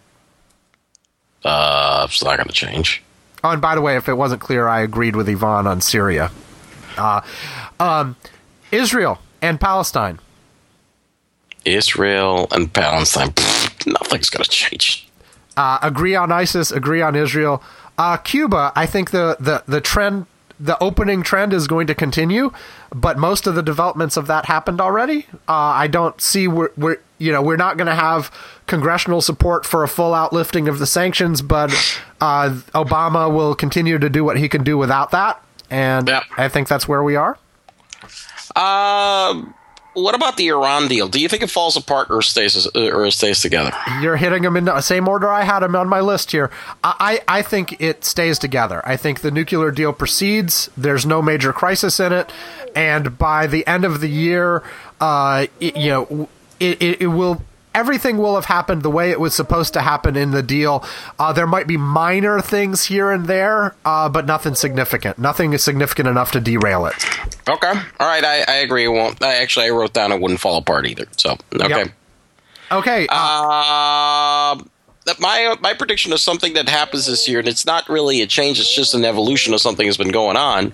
Uh, it's not going to change. Oh, and by the way, if it wasn't clear, I agreed with Yvonne on Syria. Uh, um, Israel and Palestine. Israel and Palestine. Pfft, nothing's going to change. Uh, agree on ISIS, agree on Israel. Uh, Cuba, I think the, the, the trend, the opening trend is going to continue, but most of the developments of that happened already. Uh, I don't see we're, we're you know, we're not going to have congressional support for a full out lifting of the sanctions, but uh, Obama will continue to do what he can do without that. And Yep. I think that's where we are. Um, what about the Iran deal? Do you think it falls apart or stays or it stays together? You're hitting them in the same order I had them on my list here. I, I think it stays together. I think the nuclear deal proceeds. There's no major crisis in it. And by the end of the year, uh, it, you know, it, it, it will... Everything will have happened the way it was supposed to happen in the deal. Uh, there might be minor things here and there, uh, but nothing significant. Nothing is significant enough to derail it. Okay. All right. I, I agree. It won't. I actually I wrote down it wouldn't fall apart either. So okay. Yep. Okay. Uh, Uh, my my prediction is something that happens this year, and it's not really a change. It's just an evolution of something that's been going on.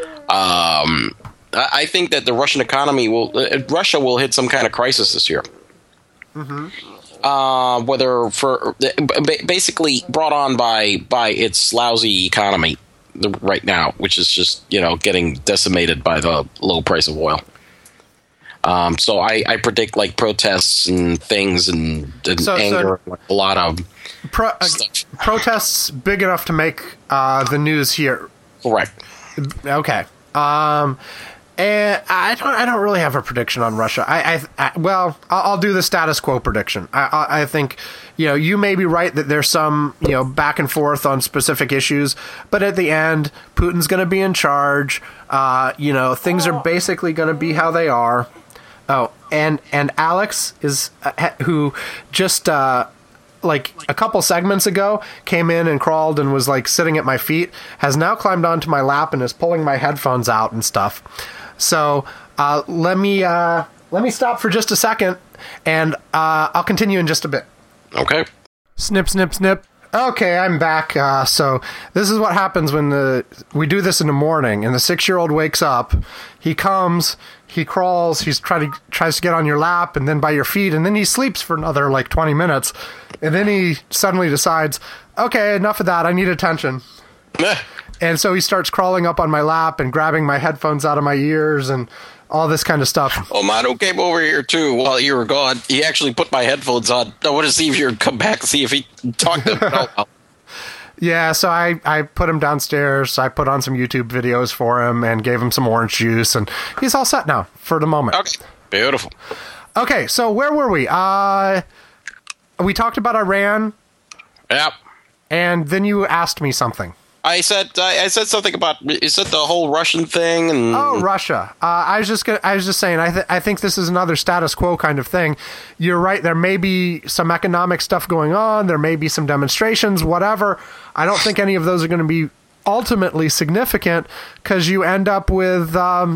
Um, I, I think that the Russian economy will, uh, Russia will hit some kind of crisis this year. mm-hmm. Uh, whether for basically brought on by by its lousy economy right now, which is just you know getting decimated by the low price of oil. Um, so I, I predict like protests and things and, and So- so- anger, like a lot of Pro- uh, stuff. protests big enough to make uh, the news here. Correct. Okay. Um, and I don't. I don't really have a prediction on Russia. I. I, I well, I'll, I'll do the status quo prediction. I, I. I think, you know, you may be right that there's some, you know, back and forth on specific issues, but at the end, Putin's going to be in charge. Uh, you know, things are basically going to be how they are. Oh, and and Alex is uh, who just. Uh, like a couple segments ago came in and crawled and was like sitting at my feet, has now climbed onto my lap and is pulling my headphones out and stuff. So uh, let me uh, let me stop for just a second, and uh, I'll continue in just a bit. Okay. Snip, snip, snip. Okay, I'm back. Uh, so this is what happens when the we do this in the morning, and the six-year-old wakes up. He comes, he crawls, he's try to tries to get on your lap, and then by your feet, and then he sleeps for another like twenty minutes, and then he suddenly decides, okay, enough of that. I need attention. Meh. And so he starts crawling up on my lap and grabbing my headphones out of my ears and all this kind of stuff. Oh, Manu came over here too while you were gone. He actually put my headphones on. I want to see if you'd come back and see if he talked to him. Oh, Yeah, so I, I put him downstairs. I put on some YouTube videos for him and gave him some orange juice, and he's all set now for the moment. okay. Beautiful. Okay, so where were we? Uh, we talked about Iran, Yep. and then you asked me something. I said I, I said something about is it the whole Russian thing and Oh, Russia. Uh, I was just gonna, I was just saying. I th- I think this is another status quo kind of thing. You're right. There may be some economic stuff going on. There may be some demonstrations. Whatever. I don't think any of those are going to be ultimately significant because you end up with, um,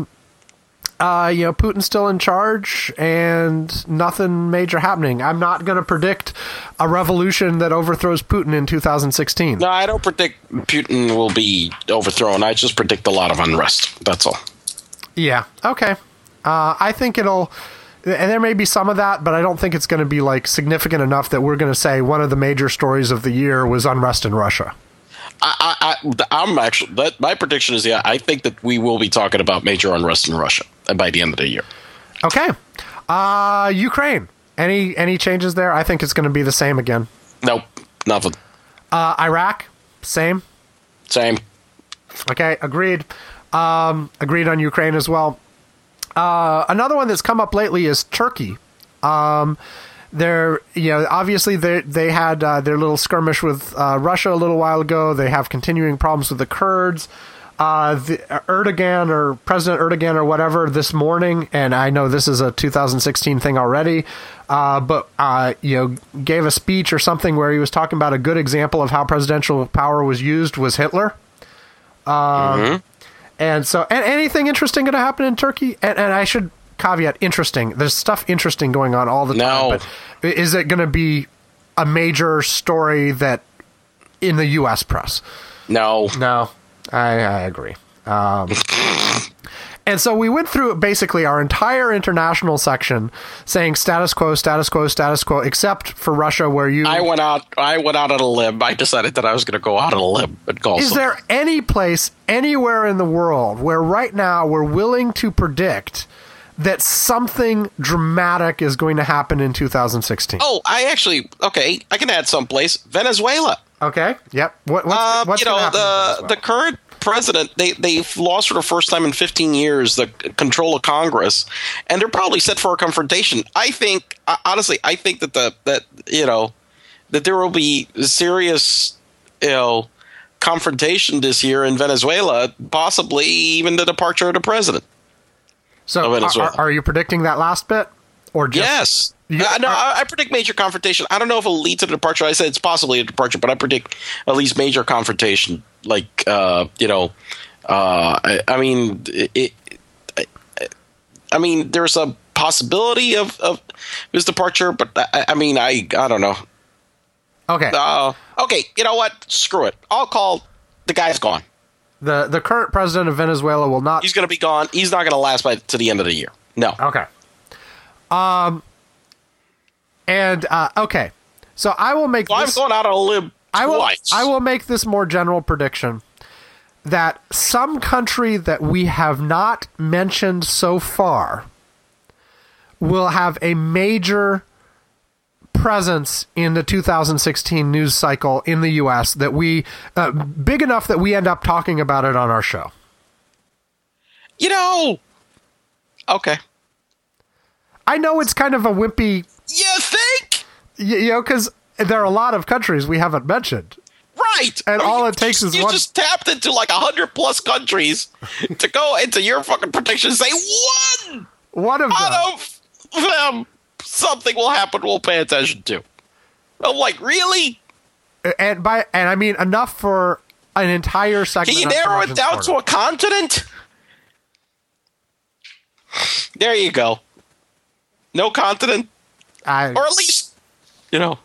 uh, you know, Putin still in charge and nothing major happening. I'm not going to predict a revolution that overthrows Putin in two thousand sixteen. No, I don't predict Putin will be overthrown. I just predict a lot of unrest. That's all. Yeah. Okay. Uh, I think it'll, and there may be some of that, but I don't think it's going to be like significant enough that we're going to say one of the major stories of the year was unrest in Russia. I, I, I'm actually, that, my prediction is, yeah, I think that we will be talking about major unrest in Russia by the end of the year. Okay. Uh, Ukraine. Any any changes there? I think it's going to be the same again. Nope. Nothing. Uh, Iraq. Same. Same. Okay. Agreed. Um, agreed on Ukraine as well. Uh, another one that's come up lately is Turkey. Um, They're, you know, obviously they they had uh, their little skirmish with uh, Russia a little while ago. They have continuing problems with the Kurds. Uh, the, Erdogan or President Erdogan or whatever this morning, and I know this is a two thousand sixteen thing already, uh, but uh, you know, gave a speech or something where he was talking about a good example of how presidential power was used was Hitler. Um, mm-hmm. And so, and anything interesting going to happen in Turkey? And, and I should. Caveat, interesting. There's stuff interesting going on all the time. No. But is it going to be a major story that in the U S press? No. No, I, I agree. Um, and so we went through basically our entire international section saying status quo, status quo, status quo, except for Russia where you... I went out I went out on a limb. I decided that I was going to go out on a limb and call Is something. there any place anywhere in the world where right now we're willing to predict that something dramatic is going to happen in two thousand sixteen? Oh, I actually, okay, I can add someplace. Venezuela. Okay, yep. What, what's, uh, what's you know, the the current president, they, they've lost for the first time in fifteen years the control of Congress, and they're probably set for a confrontation. I think, honestly, I think that, the that you know, that there will be serious, you know, confrontation this year in Venezuela, possibly even the departure of the president. So, are, are you predicting that last bit, or just, yes? You, uh, no, are, I, I predict major confrontation. I don't know if it'll lead to the departure. I said it's possibly a departure, but I predict at least major confrontation. Like, uh, you know, uh, I, I mean, it, it, I mean, there's a possibility of, of his departure, but I, I mean, I, I don't know. Okay. Uh, okay. You know what? Screw it. I'll call. The guy's gone. The the current president of Venezuela will not... He's going to be gone. He's not going to last by to the end of the year. No. Okay. Um. And, uh, okay. So I will make well, this... I'm going out on a limb I will, twice. I will make this more general prediction that some country that we have not mentioned so far will have a major presence in the two thousand sixteen news cycle in the U S that we uh, big enough that we end up talking about it on our show. You know, okay. I know it's kind of a wimpy. You think? You, you know, because there are a lot of countries we haven't mentioned. Right. And I mean, all you it takes just, is you one. You just tapped into like a hundred plus countries to go into your fucking prediction and say one. One of them. Out of them. Something will happen we'll pay attention to. I'm like, really? And by and I mean enough for an entire segment. Can you narrow it down to a continent? There you go. No continent? I, or at least, you know.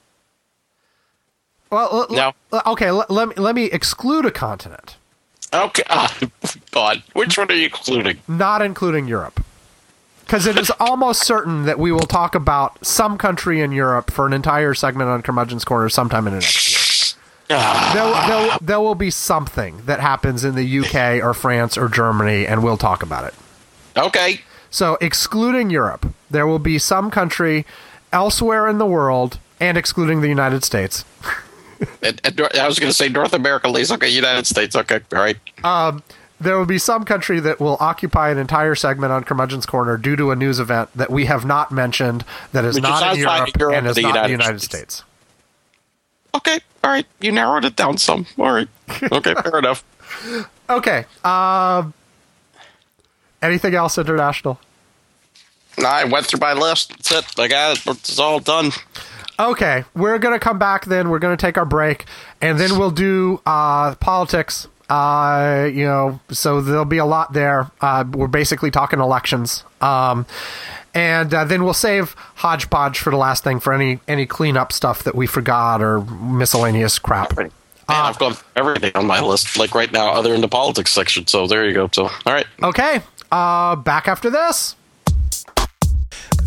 Well, l- no. L- okay, l- let, me, let me exclude a continent. Okay. Oh, God. Which one are you excluding? Not including Europe. Because it is almost certain that we will talk about some country in Europe for an entire segment on Curmudgeon's Corner sometime in the next year. there, there, there will be something that happens in the U K or France or Germany, and we'll talk about it. Okay. So, excluding Europe, there will be some country elsewhere in the world, and excluding the United States. and, and, I was going to say North America, at least. Okay, United States. Okay, all right. Um... There will be some country that will occupy an entire segment on Curmudgeon's Corner due to a news event that we have not mentioned that is Which not is in Europe, Europe and is the not United in the United States. States. Okay, all right. You narrowed it down some. All right. Okay, fair enough. Okay. Um, anything else international? I went through my list. That's it. I got it. It's all done. Okay. We're going to come back then. We're going to take our break, and then we'll do uh, politics. Uh, you know, so there'll be a lot there. Uh, we're basically talking elections. Um, and uh, then we'll save hodgepodge for the last thing for any, any cleanup stuff that we forgot or miscellaneous crap. Man, uh, I've got everything on my list, like right now, other than the politics section. So there you go. So, all right. Okay. Uh, back after this.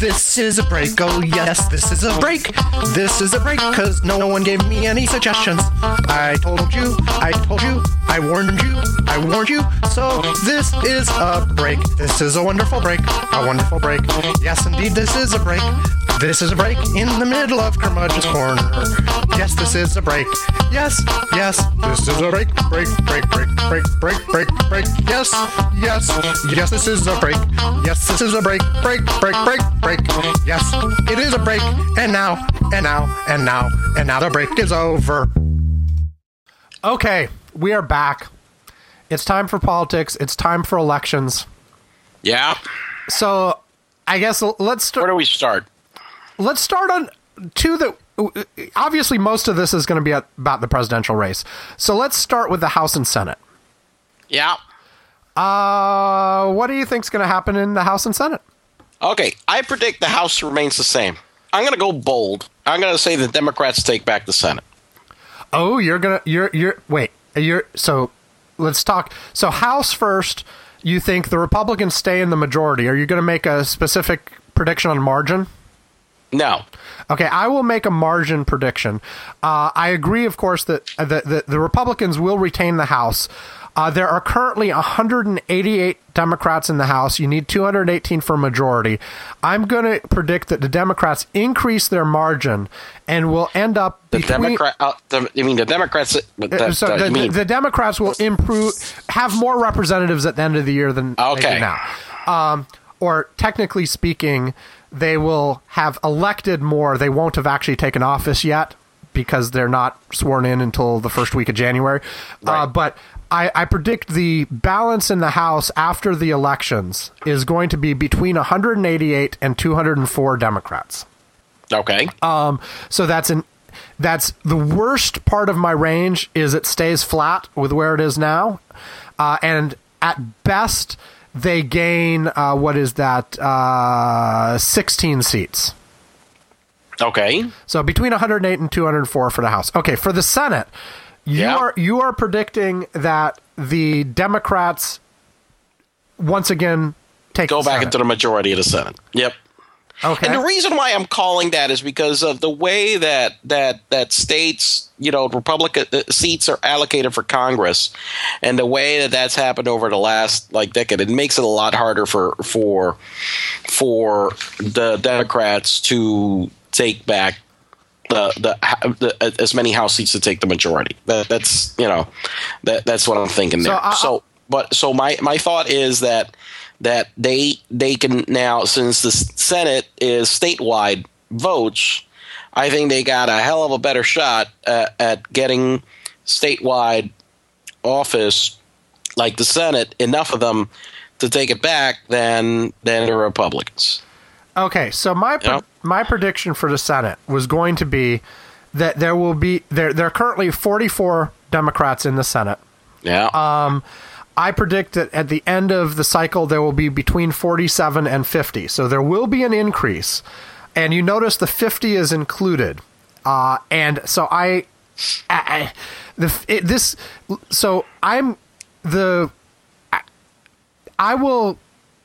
This is a break. Oh, yes, this is a break. This is a break because no one gave me any suggestions. I told you, I told you, I warned you, I warned you. So this is a break. This is a wonderful break. A wonderful break. Yes, indeed, this is a break. This is a break in the middle of Curmudgeon's Corner. Yes, this is a break. Yes, yes, this is a break. Break, break, break, break, break, break, break. Yes, yes, yes, this is a break. Yes, this is a break. Break, break, break, break. Yes, it is a break. And now, and now, and now, and now the break is over. Okay, we are back. It's time for politics. It's time for elections. Yeah. So, I guess let's start. Where do we start? Let's start on two that obviously most of this is going to be about the presidential race. So let's start with the House and Senate. Yeah. Uh, what do you think's going to happen in the House and Senate? Okay, I predict the House remains the same. I'm going to go bold. I'm going to say the Democrats take back the Senate. Oh, you're going to you're you're wait, you're so let's talk. So House first, you think the Republicans stay in the majority. Are you going to make a specific prediction on margin? No. Okay, I will make a margin prediction. Uh, I agree, of course, that the, the, the Republicans will retain the House. Uh, there are currently one hundred eighty-eight Democrats in the House. You need two hundred eighteen for a majority. I'm going to predict that the Democrats increase their margin and will end up the between... Democrat. Uh, the, you mean the Democrats? The, so the, the, you mean, the Democrats will improve, have more representatives at the end of the year than okay. they do now. Um, or technically speaking, they will have elected more. They won't have actually taken office yet because they're not sworn in until the first week of January. Right. Uh, but I, I predict the balance in the House after the elections is going to be between one hundred eighty-eight and two hundred four Democrats. Okay. Um, so that's an that's the worst part of my range is it stays flat with where it is now, uh, and at best they gain uh, what is that uh, sixteen seats. Okay. So between one hundred eight and two hundred four for the House. Okay, for the Senate, you yeah. are you are predicting that the Democrats once again take go the back Senate. into the majority of the Senate. Yep. Okay. And the reason why I'm calling that is because of the way that that that states, you know, Republican seats are allocated for Congress, and the way that that's happened over the last like decade, it makes it a lot harder for for for the Democrats to take back the the, the as many House seats to take the majority. That, that's you know that that's what I'm thinking there. So, I, so but so my my thought is that. that they they can now, since the Senate is statewide votes, I think they got a hell of a better shot at, at getting statewide office like the Senate, enough of them to take it back than than the Republicans. Okay, so my You know? my prediction for the Senate was going to be that there will be there there are currently forty-four Democrats in the Senate. Yeah. Um I predict that at the end of the cycle, there will be between forty-seven and fifty. So there will be an increase. And you notice the fifty is included. Uh, and so I, I, I the it, this, so I'm the, I, I will,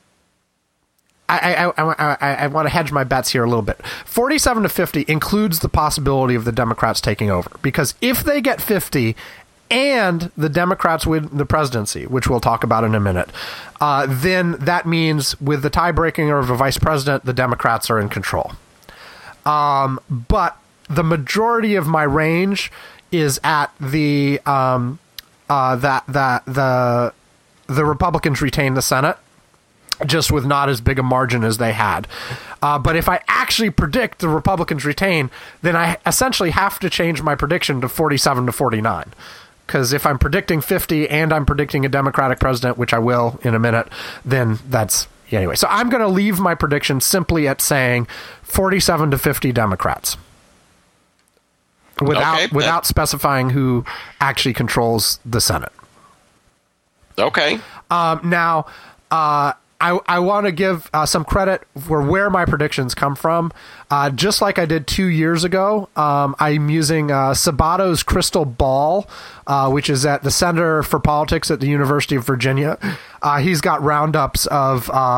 I, I, I, I, I want to hedge my bets here a little bit. forty-seven to fifty includes the possibility of the Democrats taking over. Because if they get fifty and the Democrats win the presidency, which we'll talk about in a minute, uh, then that means with the tie-breaking of a vice president, the Democrats are in control. Um, but the majority of my range is at the um, uh, that that the the Republicans retain the Senate, just with not as big a margin as they had. Uh, but if I actually predict the Republicans retain, then I essentially have to change my prediction to forty-seven to forty-nine. Because if I'm predicting fifty and I'm predicting a Democratic president, which I will in a minute, then that's... Yeah, anyway, so I'm going to leave my prediction simply at saying forty-seven to fifty Democrats. Without Okay, without that- specifying who actually controls the Senate. Okay. Um, now, uh, I, I want to give uh, some credit for where my predictions come from. Uh, just like I did two years ago, um, I'm using uh, Sabato's Crystal Ball, uh, which is at the Center for Politics at the University of Virginia. Uh, he's got roundups of uh,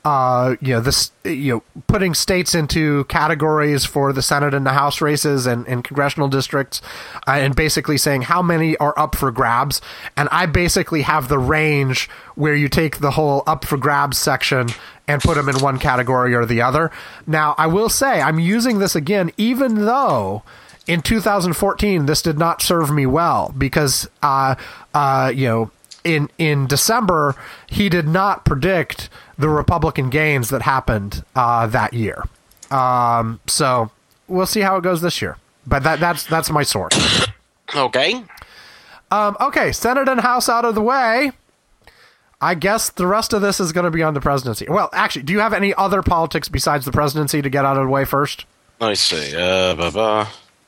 uh, you know, this, you know, putting states into categories for the Senate and the House races and, and congressional districts, uh, and basically saying how many are up for grabs. And I basically have the range where you take the whole up for grabs section and put them in one category or the other. Now, I will say I'm using this again, even though in two thousand fourteen this did not serve me well, because, uh, uh, you know, in in December he did not predict the Republican gains that happened uh, that year. Um, so we'll see how it goes this year. But that that's that's my source. Okay. Um, okay, Senate and House out of the way. I guess the rest of this is going to be on the presidency. Well, actually, do you have any other politics besides the presidency to get out of the way first? Let me see. Uh, blah, blah.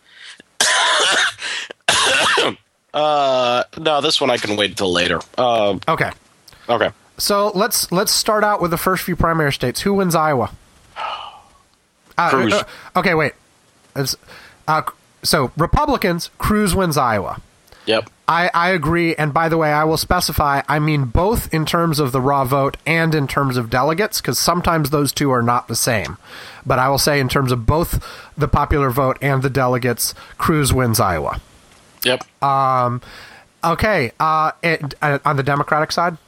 uh, no, this one I can wait until later. Uh, okay. Okay. So let's let's start out with the first few primary states. Who wins Iowa? Uh, Cruz. Uh, okay, wait. It's, uh, so Republicans, Cruz wins Iowa. Yep. I, I agree. And by the way, I will specify, I mean both in terms of the raw vote and in terms of delegates, because sometimes those two are not the same. But I will say in terms of both the popular vote and the delegates, Cruz wins Iowa. Yep. Um. Okay. Uh. It, uh on the Democratic side?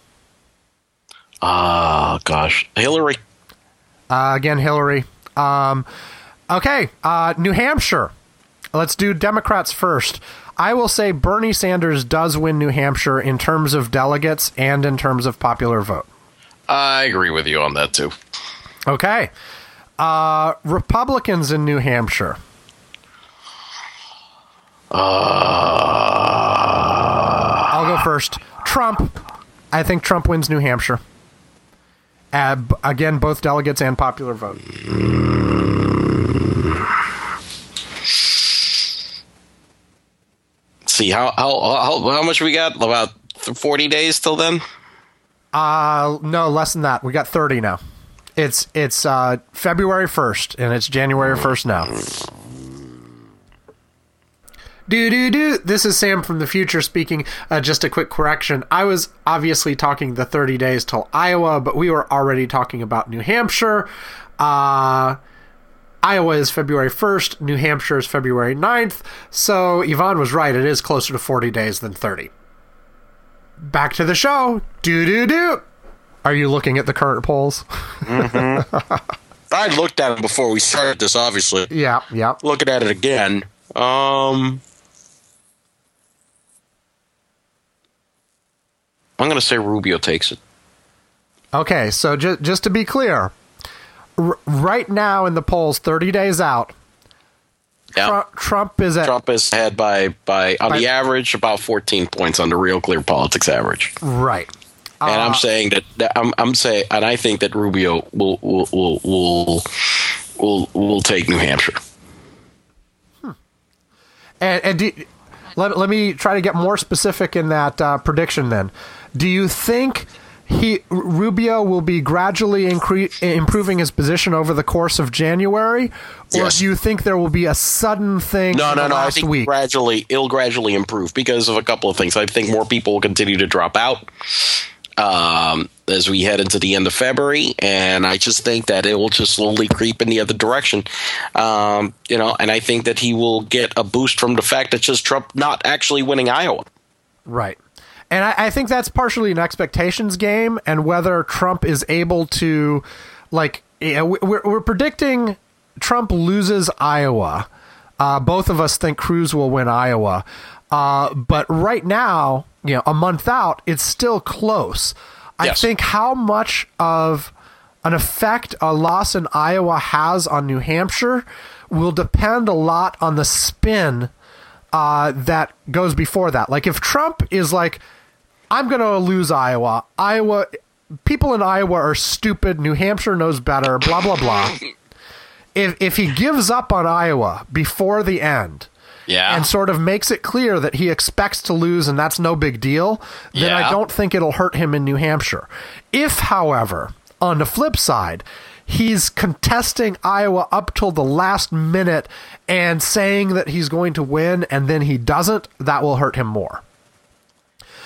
Oh, gosh. Hillary. Uh, again, Hillary. Um. Okay. Uh. New Hampshire. Let's do Democrats first. I will say Bernie Sanders does win New Hampshire in terms of delegates and in terms of popular vote. I agree with you on that, too. Okay. Uh, Republicans in New Hampshire. Uh, I'll go first. Trump. I think Trump wins New Hampshire. Uh, b- again, both delegates and popular vote. See, how, how how how much we got? About forty days till then? Uh, no, less than that. We got thirty now. It's it's uh, February first, and it's January first now. Do do do. This is Sam from the future speaking. Uh, just a quick correction. I was obviously talking the thirty days till Iowa, but we were already talking about New Hampshire. Uh, Iowa is February first. New Hampshire is February ninth. So Yvonne was right. It is closer to forty days than thirty. Back to the show. Do do do. Are you looking at the current polls? Mm-hmm. I looked at it before we started this, obviously. Yeah, yeah. Looking at it again. Um, I'm going to say Rubio takes it. Okay, so ju- just to be clear, r- right now in the polls, thirty days out, yeah. Trump, Trump is at... Trump is ahead by, by on by, the average, about fourteen points on the Real Clear Politics average. Right. And uh, I'm saying that, that I'm, I'm saying, and I think that Rubio will will will will will, will take New Hampshire. Hmm. And, and do, let let me try to get more specific in that uh, prediction. Then, do you think he Rubio will be gradually incre- improving his position over the course of January, or yes. do you think there will be a sudden thing? No, in no, the no. last I think week? gradually it'll gradually improve because of a couple of things. I think more people will continue to drop out um, as we head into the end of February, and I just think that it will just slowly creep in the other direction. Um, you know, and I think that he will get a boost from the fact that just Trump not actually winning Iowa. Right. And I, I think that's partially an expectations game, and whether Trump is able to, like, you know, we're, we're predicting Trump loses Iowa. Uh, both of us think Cruz will win Iowa. Uh, but right now, you know, a month out, it's still close. Yes. I think how much of an effect a loss in Iowa has on New Hampshire will depend a lot on the spin uh, that goes before that. Like, if Trump is like, I'm going to lose Iowa. Iowa, people in Iowa are stupid. New Hampshire knows better, blah, blah, blah. If if he gives up on Iowa before the end, yeah, and sort of makes it clear that he expects to lose and that's no big deal, then yeah. I don't think it'll hurt him in New Hampshire. If, however, on the flip side, he's contesting Iowa up till the last minute and saying that he's going to win and then he doesn't, that will hurt him more.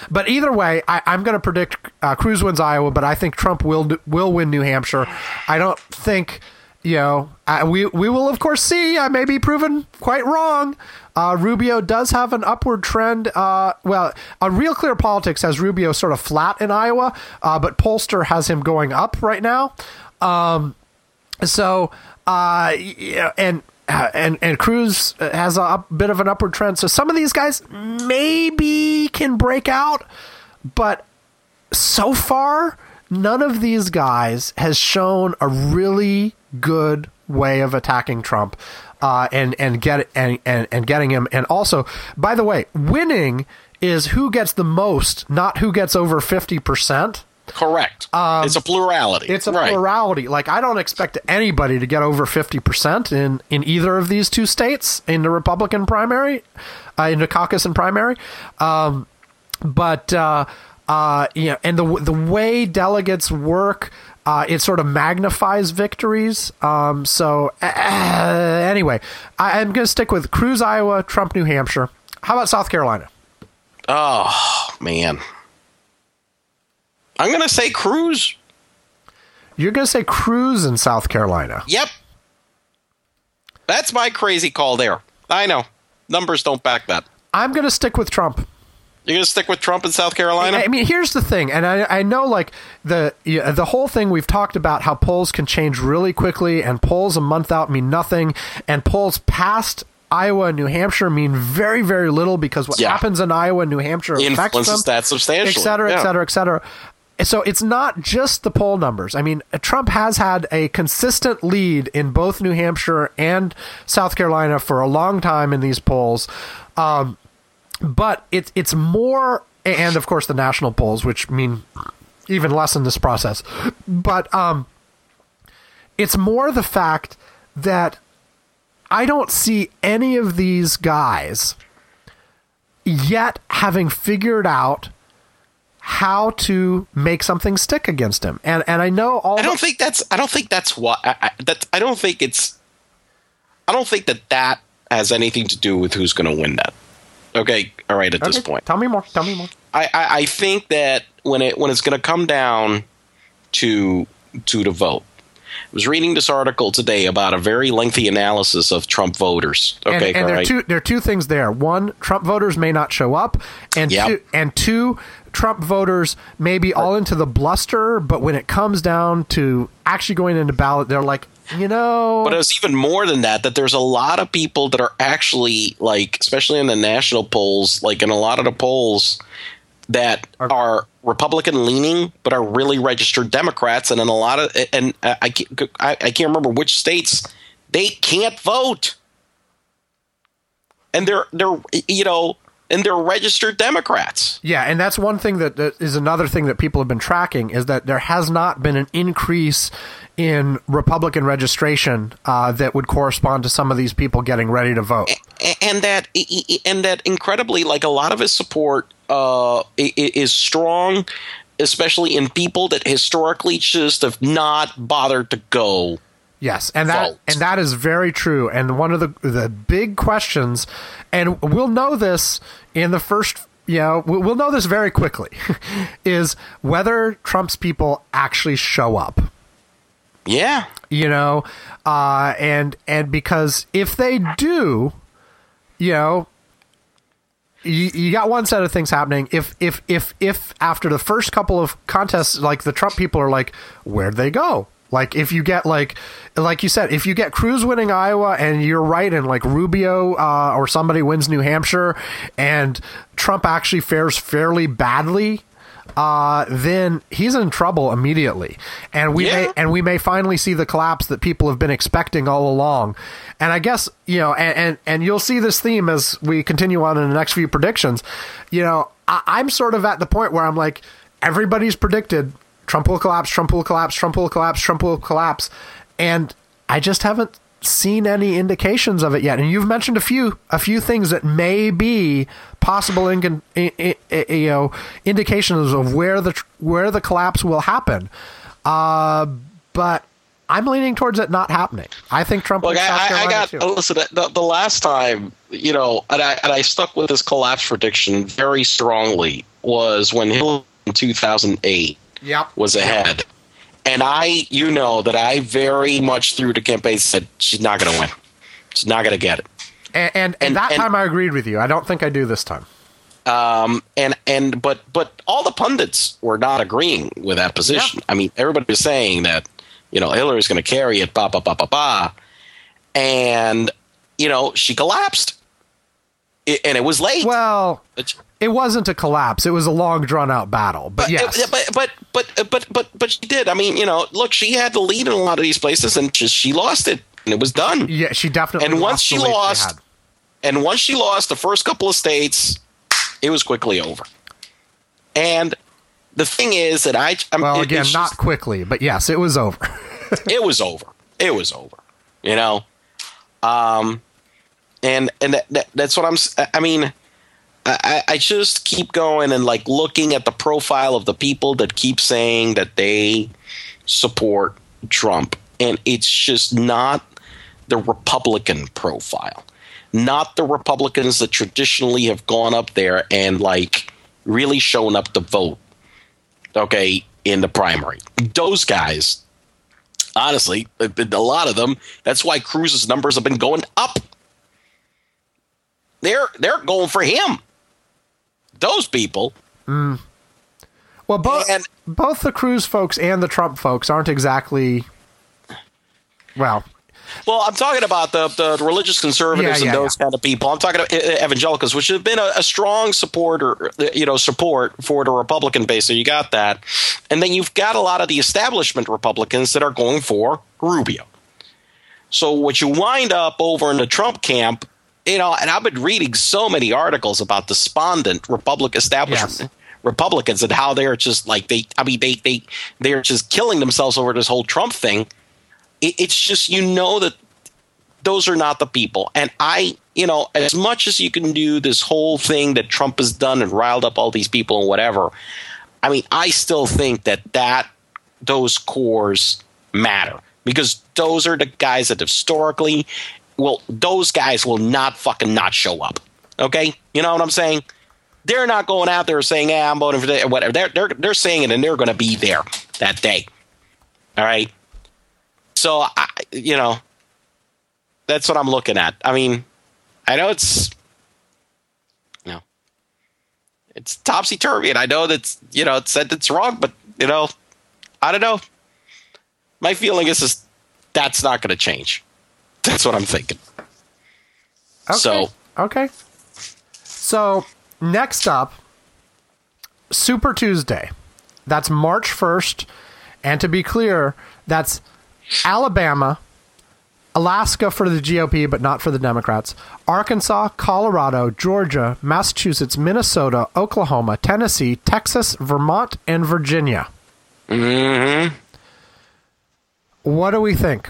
but either way, I, I'm going to predict uh, Cruz wins Iowa, but I think Trump will will win New Hampshire. I don't think, you know, I, we we will of course see. I may be proven quite wrong. Uh, Rubio does have an upward trend. Uh, well, on Real Clear Politics has Rubio sort of flat in Iowa, uh, but Pollster has him going up right now. Um, so, uh, yeah, and. Uh, and and Cruz has a up, bit of an upward trend. So some of these guys maybe can break out, but so far, none of these guys has shown a really good way of attacking Trump uh, and and get and, and and getting him. And also, by the way, winning is who gets the most, not who gets over fifty percent. Correct. Um, it's a plurality. It's a right. plurality. Like, I don't expect anybody to get over fifty percent in, in either of these two states in the Republican primary, uh, in the caucus and primary. Um, but, uh, uh, you know, and the, the way delegates work, uh, it sort of magnifies victories. Um, so uh, anyway, I, I'm going to stick with Cruz, Iowa, Trump, New Hampshire. How about South Carolina? Oh, man. I'm going to say Cruz. You're going to say Cruz in South Carolina? Yep. That's my crazy call there. I know. Numbers don't back that. I'm going to stick with Trump. You're going to stick with Trump in South Carolina? I mean, here's the thing, and I, I know, like, the yeah, the whole thing we've talked about, how polls can change really quickly, and polls a month out mean nothing, and polls past Iowa and New Hampshire mean very, very little, because what yeah. happens in Iowa and New Hampshire affects them. Influences that substantially. Et cetera, yeah. et cetera, et cetera. So it's not just the poll numbers. I mean, Trump has had a consistent lead in both New Hampshire and South Carolina for a long time in these polls. Um, but it, it's more, and of course the national polls, which mean even less in this process. But um, it's more the fact that I don't see any of these guys yet having figured out how to make something stick against him. And and I know all I don't the- think that's I don't think that's what I, I that I don't think it's I don't think that that has anything to do with who's going to win that. Okay, all right at okay, this point. Tell me more. Tell me more. I, I, I think that when it when it's going to come down to to the vote. I was reading this article today about a very lengthy analysis of Trump voters. Okay, and, and there, right. are two, there are two things there. One, Trump voters may not show up, and Yep. two, and two, Trump voters may be all into the bluster, but when it comes down to actually going into ballot, they're like, you know. But it's even more than that, that there's a lot of people that are actually, like, especially in the national polls, like in a lot of the polls, that are, are Republican leaning, but are really registered Democrats. And in a lot of, and I can't, I, I can't remember which states, they can't vote. And they're, they're, you know, and they're registered Democrats. Yeah, and that's one thing that, that is another thing that people have been tracking, is that there has not been an increase in Republican registration uh, that would correspond to some of these people getting ready to vote. And that, and that incredibly, like, a lot of his support uh, is strong, especially in people that historically just have not bothered to go. Yes, and that vote. and that is very true. And one of the the big questions, and we'll know this in the first, you know, we'll know this very quickly, is whether Trump's people actually show up. Yeah, you know, uh, and and because if they do, you know, you, you got one set of things happening. If if if if after the first couple of contests, like, the Trump people are like, where'd they go? Like, if you get, like, like you said, if you get Cruz winning Iowa and you're right, and, like, Rubio uh, or somebody wins New Hampshire and Trump actually fares fairly badly, uh, then he's in trouble immediately. And we Yeah. may and we may finally see the collapse that people have been expecting all along. And I guess, you know, and, and, and you'll see this theme as we continue on in the next few predictions. You know, I, I'm sort of at the point where I'm like, everybody's predicted Trump will collapse, Trump will collapse, Trump will collapse, Trump will collapse. And I just haven't seen any indications of it yet. And you've mentioned a few a few things that may be possible in, in, in, you know, indications of where the where the collapse will happen. Uh, but I'm leaning towards it not happening. I think Trump Look, wins South I, Carolina I got too. listen. The, the last time, you know, and I and I stuck with this collapse prediction very strongly was when Hillary in two thousand eight Yep. was ahead, and I, you know, that I very much through the campaign said she's not going to win. She's not going to get it. And, and, and, And- that and- time I agreed with you. I don't think I do this time. Um, and and but but all the pundits were not agreeing with that position. Yeah. I mean, everybody was saying that, you know, Hillary's going to carry it, ba ba ba ba ba, and you know she collapsed, it, and it was late. Well, But- it wasn't a collapse. It was a long, drawn-out battle. But, But, yes. but but but but but but she did. I mean, you know, look, she had the lead in a lot of these places, and just, she lost it, and it was done. yeah, she definitely And once lost she the lead lost, had. and once she lost the first couple of states, it was quickly over. And the thing is that I, I'm, Well, it- again, it's not just- quickly, but yes, it was over. it was over. It was over. You know, um, and and that, that, that's what I'm. s- I mean, I, I just keep going and like looking at the profile of the people that keep saying that they support Trump, and it's just not the Republican profile, not the Republicans that traditionally have gone up there and like really shown up to vote. Okay, in the primary, those guys. Honestly, a a lot of them. That's why Cruz's numbers have been going up. They're they're going for him. Those people. Well, both And- both the Cruz folks and the Trump folks aren't exactly. Well, Well, I'm talking about the, the religious conservatives Yeah, yeah, and those yeah. kind of people. I'm talking about uh, evangelicals, which have been a, a strong supporter, uh, you know, support for the Republican base. So you got that, and then you've got a lot of the establishment Republicans that are going for Rubio. So what you wind up over in the Trump camp, you know, and I've been reading so many articles about despondent Republic establishment. Yes. Republicans and how they're just like they I mean they they they're just killing themselves over this whole Trump thing. It, it's just, you know, that those are not the people. And I, you know, as much as you can do this whole thing that Trump has done and riled up all these people and whatever, I mean, I still think that that those cores matter, because those are the guys that historically, well, those guys will not fucking not show up. Okay, you know what I'm saying? They're not going out there saying, "Hey, I'm voting for that," or whatever. They're they're they're saying it, and they're going to be there that day. All right. So I, you know, that's what I'm looking at. I mean, I know it's, you know, it's topsy turvy, and I know that's, you know, it's said it's wrong, but you know, I don't know. My feeling is, is that's not going to change. That's what I'm thinking. okay. So okay. So next up, Super Tuesday. That's March first, and to be clear, that's Alabama, Alaska for the G O P, but not for the Democrats, Arkansas, Colorado, Georgia, Massachusetts, Minnesota, Oklahoma, Tennessee, Texas, Vermont, and Virginia. Mm-hmm. What do we think?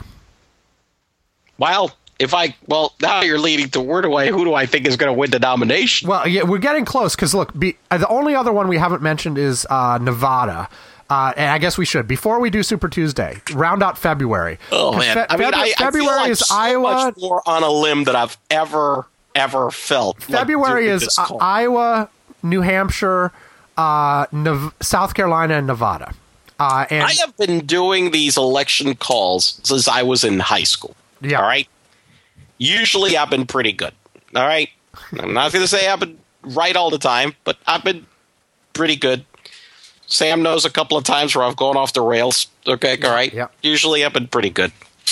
Well, if I well now you're leading to where do I who do I think is going to win the nomination? Well, yeah, we're getting close because look, be, uh, the only other one we haven't mentioned is uh, Nevada. Uh, and I guess we should, before we do Super Tuesday, round out February. Oh 'Cause man, Fe- I mean, Febu- I, I February feel like is so Iowa. much more on a limb than I've ever ever felt. like, February doing is this uh, call. Iowa, New Hampshire, uh, Nev- South Carolina, and Nevada. Uh, and I have been doing these election calls since I was in high school. Yeah. All right. Usually, I've been pretty good. All right. I'm not going to say I've been right all the time, but I've been pretty good. Sam knows a couple of times where I've gone off the rails. Okay. All right. yeah. Usually, I've been pretty good.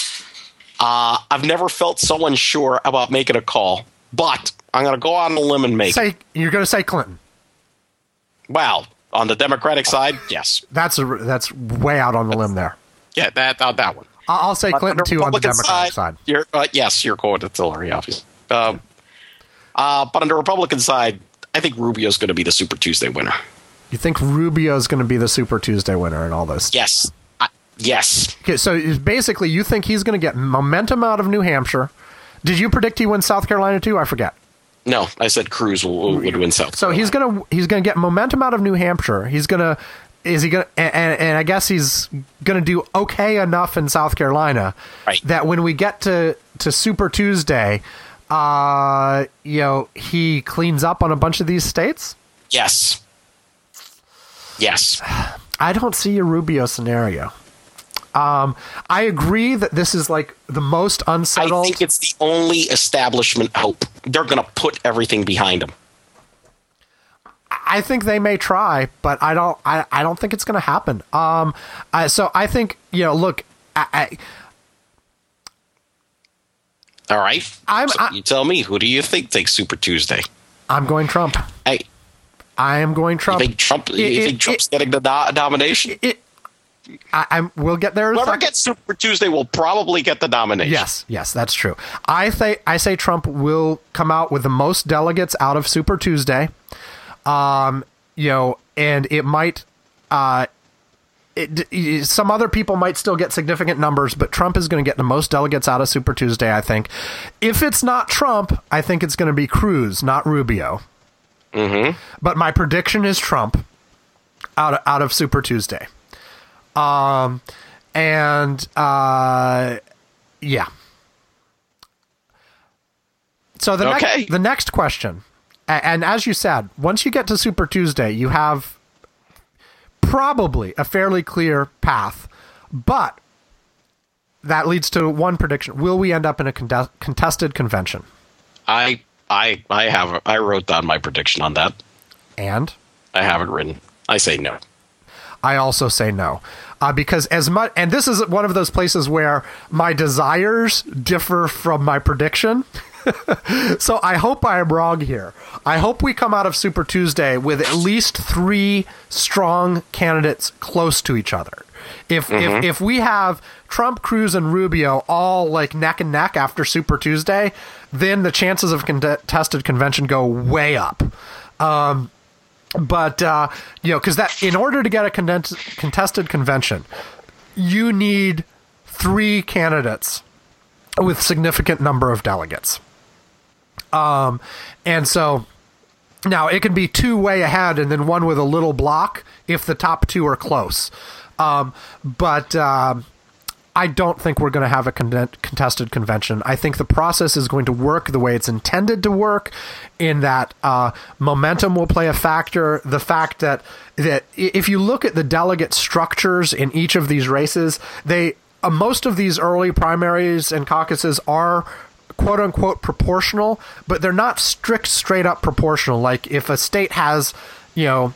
Uh, I've never felt so unsure about making a call, but I'm going to go out on a limb and make it. say you're going to say Clinton. Well, on the Democratic side, yes. That's a, that's way out on the limb there. Yeah, that uh, that one. I'll, I'll say But Clinton too on the Democratic side. You're, uh, yes, you're going to Hillary, obviously. Um, uh, but on the Republican side, I think Rubio's going to be the Super Tuesday winner. You think Rubio's going to be the Super Tuesday winner in all this? Yes. I, yes. Okay, so it's basically, you think he's going to get momentum out of New Hampshire. Did you predict he wins South Carolina too? I forget. No, I said Cruz will, would win South. So he's gonna he's gonna get momentum out of New Hampshire. He's gonna is he going to, and, and I guess he's going to do okay enough in South Carolina right. that when we get to, to Super Tuesday, uh, you know, he cleans up on a bunch of these states? Yes. Yes. I don't see a Rubio scenario. Um, I agree that this is like the most unsettled. I think it's the only establishment hope. They're going to put everything behind him. I think they may try, but I don't. I, I don't think it's going to happen. Um, I, so I think you know. Look, I, I, all right. I'm. So I, you tell me. Who do you think takes Super Tuesday? I'm going Trump. Hey, I am going Trump. You think Trump? You it, think it, Trump's it, getting the do- nomination? It, I, I'm. We'll get there. Whoever gets Super Tuesday will probably get the nomination. Yes, yes, that's true. I say. I say Trump will come out with the most delegates out of Super Tuesday. Um, you know, and it might, uh, it, it, some other people might still get significant numbers, but Trump is going to get the most delegates out of Super Tuesday, I think. If it's not Trump, I think it's going to be Cruz, not Rubio. Mm-hmm. But my prediction is Trump out of, out of Super Tuesday. Um, and, uh, yeah. So the okay. next, the next question. And as you said, once you get to Super Tuesday, you have probably a fairly clear path. But that leads to one prediction. Will we end up in a contest- contested convention? I I I have a, I wrote down my prediction on that. And? I have it written. I say no. I also say no. Uh, because as much, and this is one of those places where my desires differ from my prediction. So I hope I am wrong here. I hope we come out of Super Tuesday with at least three strong candidates close to each other. If mm-hmm. if if we have Trump, Cruz, and Rubio all like neck and neck after Super Tuesday, then the chances of contested convention go way up. Um, but uh, you know, because that in order to get a condens- contested convention, you need three candidates with significant number of delegates. Um, and so now it can be two way ahead and then one with a little block if the top two are close. Um, but, um, I don't think we're going to have a con- contested convention. I think the process is going to work the way it's intended to work, in that, uh, momentum will play a factor. The fact that, that if you look at the delegate structures in each of these races, they, uh, most of these early primaries and caucuses are quote unquote proportional, but they're not strict, straight up proportional. Like if a state has, you know,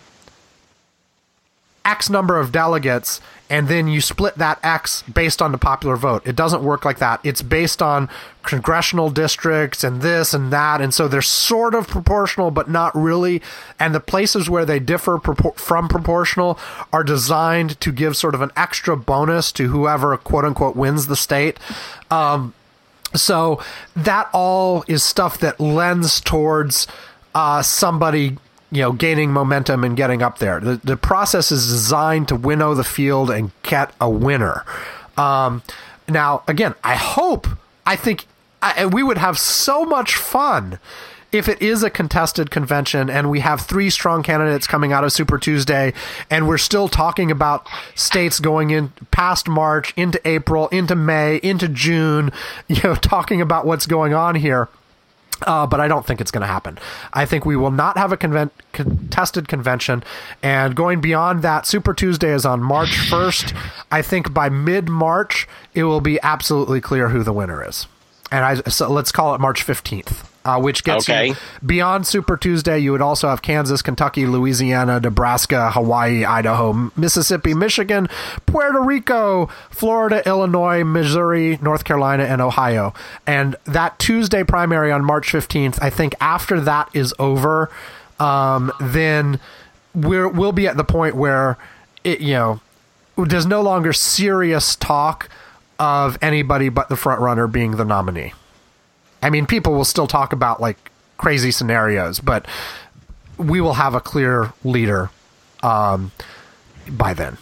X number of delegates and then you split that X based on the popular vote, it doesn't work like that. It's based on congressional districts and this and that. And so they're sort of proportional, but not really. And the places where they differ propor- from proportional are designed to give sort of an extra bonus to whoever quote unquote wins the state. Um, So that all is stuff that lends towards uh, somebody, you know, gaining momentum and getting up there. The, the process is designed to winnow the field and get a winner. Um, now, again, I hope, I think I, we would have so much fun if it is a contested convention and we have three strong candidates coming out of Super Tuesday and we're still talking about states going in past March, into April, into May, into June, you know, talking about what's going on here. Uh, but I don't think it's going to happen. I think we will not have a conven- contested convention. And going beyond that, Super Tuesday is on March first. I think by mid-March, it will be absolutely clear who the winner is. And I so let's call it March fifteenth. Uh, which gets okay. you beyond Super Tuesday. You would also have Kansas, Kentucky, Louisiana, Nebraska, Hawaii, Idaho, Mississippi, Michigan, Puerto Rico, Florida, Illinois, Missouri, North Carolina, and Ohio. And that Tuesday primary on March fifteenth, I think after that is over, um, then we're, we'll be at the point where it, you know, there's no longer serious talk of anybody but the front runner being the nominee. I mean, people will still talk about like crazy scenarios, but we will have a clear leader um, by then.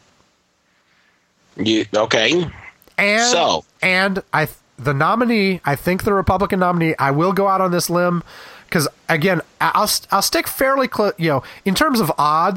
You, okay. And so, and I the nominee, I think the Republican nominee, I will go out on this limb because again, I'll I'll stick fairly close. You know, in terms of odds,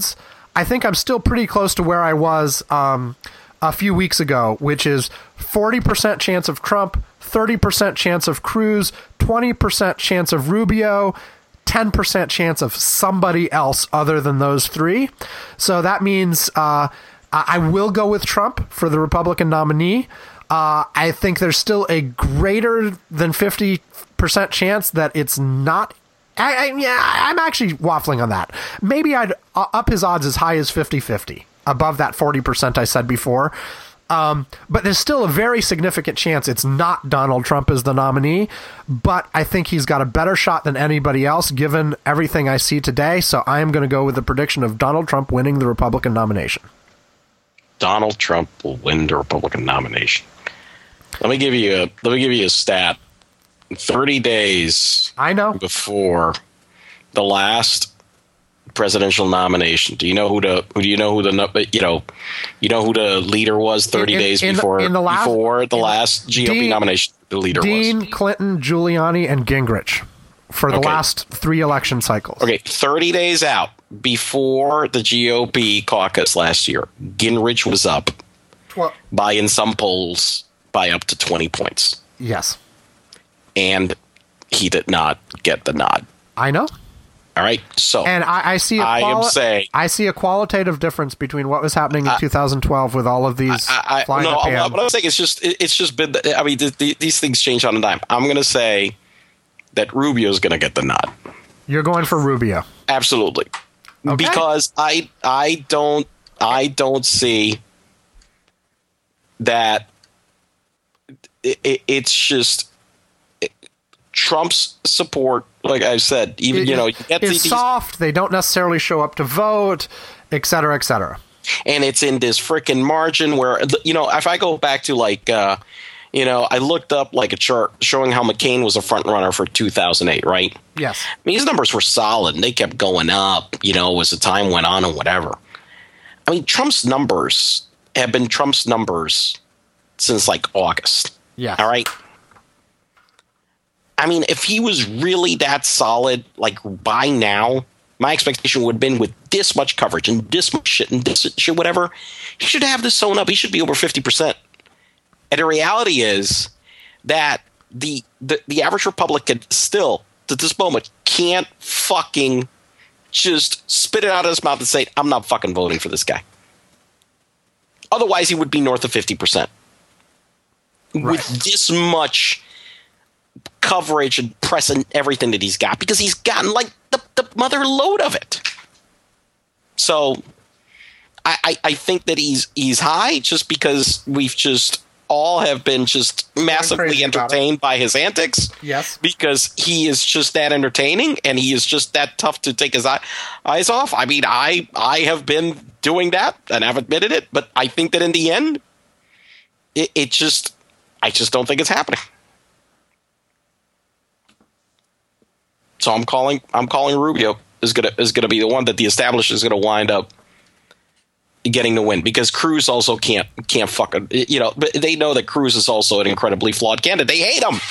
I think I'm still pretty close to where I was um, a few weeks ago, which is forty percent chance of Trump, thirty percent chance of Cruz, twenty percent chance of Rubio, ten percent chance of somebody else other than those three. So that means uh, I will go with Trump for the Republican nominee. Uh, I think there's still a greater than fifty percent chance that it's not. I, I, yeah, I'm actually waffling on that. Maybe I'd up his odds as high as fifty-fifty, above that forty percent I said before. Um, but there's still a very significant chance it's not Donald Trump as the nominee, but I think he's got a better shot than anybody else given everything I see today. So I am going to go with the prediction of Donald Trump winning the Republican nomination. Donald Trump will win the Republican nomination. Let me give you a let me give you a stat. thirty days I know before the last presidential nomination. Do you know who the who do you know who the you know you know who the leader was thirty in, days in before the, in the last, before the last G O P Dean, nomination? The leader Dean, was Dean, Clinton, Giuliani, and Gingrich for the okay. last three election cycles. Okay, thirty days out before the G O P caucus last year, Gingrich was up Twelve. by in some polls by up to twenty points. Yes. And he did not get the nod. I know. All right. So, and I, I see. A quali- I am saying I see a qualitative difference between what was happening in uh, two thousand twelve with all of these. I, I, no, what I'm saying is just it's just been. I mean, the, the, these things change on a dime. I'm going to say that Rubio is going to get the nod. You're going for Rubio. Absolutely, okay. Because I I don't I don't see that. It, it, it's just. Trump's support, like I said, even it, you know, you get it's these, soft. They don't necessarily show up to vote, et cetera, et cetera. And it's in this freaking margin where, you know, if I go back to like, uh, you know, I looked up like a chart showing how McCain was a front runner for two thousand eight, right? Yes. I mean, his numbers were solid and they kept going up, you know, as the time went on and whatever. I mean, Trump's numbers have been Trump's numbers since like August. Yeah. All right. I mean, if he was really that solid, like by now, my expectation would have been with this much coverage and this much shit and this shit, whatever, he should have this sewn up. He should be over fifty percent. And the reality is that the, the, the average Republican still, to this moment, can't fucking just spit it out of his mouth and say, I'm not fucking voting for this guy. Otherwise, he would be north of fifty percent. Right. With this much coverage and press and everything that he's got, because he's gotten like the, the mother load of it. So I, I, I think that he's he's high just because we've just all have been just massively entertained by his antics. Yes. Because he is just that entertaining and he is just that tough to take his eye, eyes off. I mean, I I have been doing that and I've admitted it, but I think that in the end, it, it just I just don't think it's happening. So I'm calling. I'm calling Rubio is gonna is gonna be the one that the establishment is gonna wind up getting the win, because Cruz also can't can't fucking you know. But they know that Cruz is also an incredibly flawed candidate. They hate him,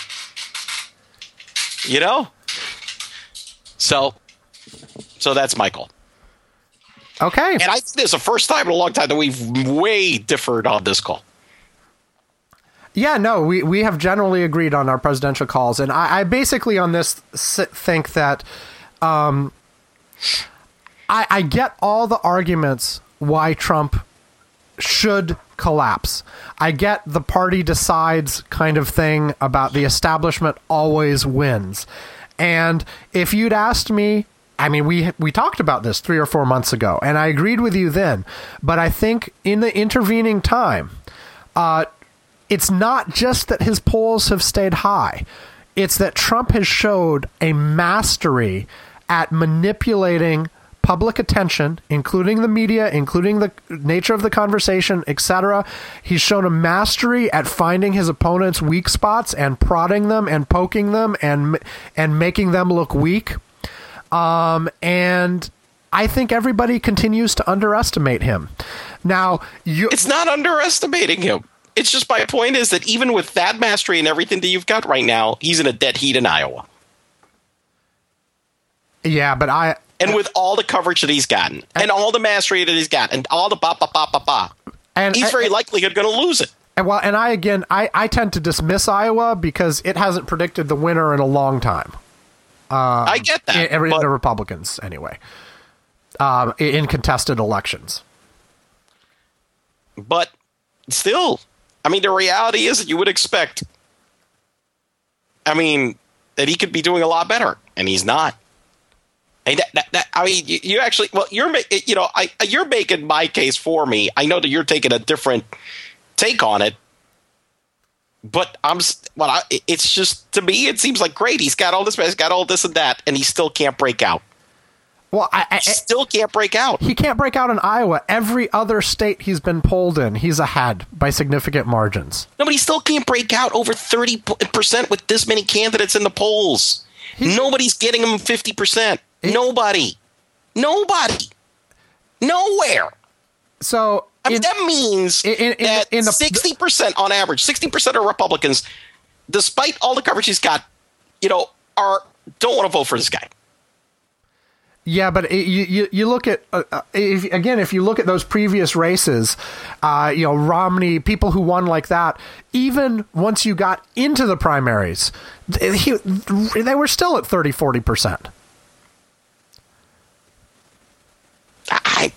you know. So, so that's my call. Okay, and I think this is the first time in a long time that we've way differed on this call. Yeah, no, we, we have generally agreed on our presidential calls. And I, I basically on this think that um, I, I get all the arguments why Trump should collapse. I get the party decides kind of thing about the establishment always wins. And if you'd asked me, I mean, we we talked about this three or four months ago, and I agreed with you then. But I think in the intervening time, uh, it's not just that his polls have stayed high. It's that Trump has showed a mastery at manipulating public attention, including the media, including the nature of the conversation, et cetera. He's shown a mastery at finding his opponent's weak spots and prodding them and poking them and and making them look weak. Um, and I think everybody continues to underestimate him. Now, you it's not underestimating him. It's just my point is that even with that mastery and everything that you've got right now, he's in a dead heat in Iowa. Yeah, but I And with all the coverage that he's gotten, and, and all the mastery that he's got, and all the ba ba ba ba ba, and he's very and, likely going to lose it. And well, and I again, I, I tend to dismiss Iowa because it hasn't predicted the winner in a long time. Um, I get that. In, in but, the Republicans, anyway, um, in contested elections. But still, I mean, the reality is that you would expect. I mean, that he could be doing a lot better, and he's not. And that, that, that, I mean, you, you actually, well, you're, you know, I, you're making my case for me. I know that you're taking a different take on it, but I'm, well, I, it's just, to me, it seems like great. He's got all this, he's got all this and that, and he still can't break out. Well, I, I he still can't break out. He can't break out in Iowa. Every other state he's been polled in, he's ahead by significant margins. No, but he still can't break out over thirty percent with this many candidates in the polls. He's, Nobody's getting him fifty percent. He, Nobody. Nobody. Nowhere. So I mean, in, that means in, in, that in the, sixty percent on average, sixty percent of Republicans, despite all the coverage he's got, you know, are don't want to vote for this guy. Yeah, but it, you, you you look at uh, if, again if you look at those previous races, uh, you know, Romney, people who won like that, even once you got into the primaries, he, they were still at thirty, forty percent. I,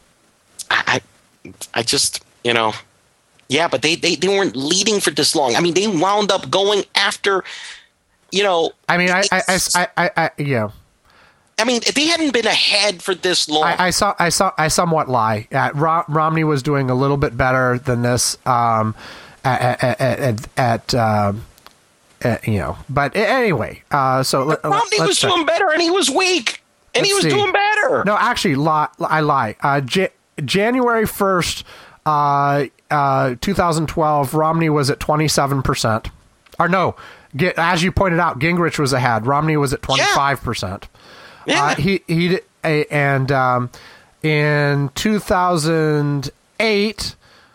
I, I just, you know, yeah, but they, they, they weren't leading for this long. I mean, they wound up going after, you know. I mean, I, I, I, I, I, yeah. I mean, if they hadn't been ahead for this long. I, I saw, I saw, I somewhat lie. Uh, Ro- Romney was doing a little bit better than this, um, at, at, at, at um, at, you know, but anyway, uh, so let, Romney was check. doing better and he was weak. And Let's he was see. doing better. No, actually, li- I lie. Uh, J- January first, uh, uh, twenty twelve, Romney was at twenty-seven percent. Or no, get, as you pointed out, Gingrich was ahead. Romney was at twenty-five percent. Yeah. Uh, he he a, and um, in two thousand eight,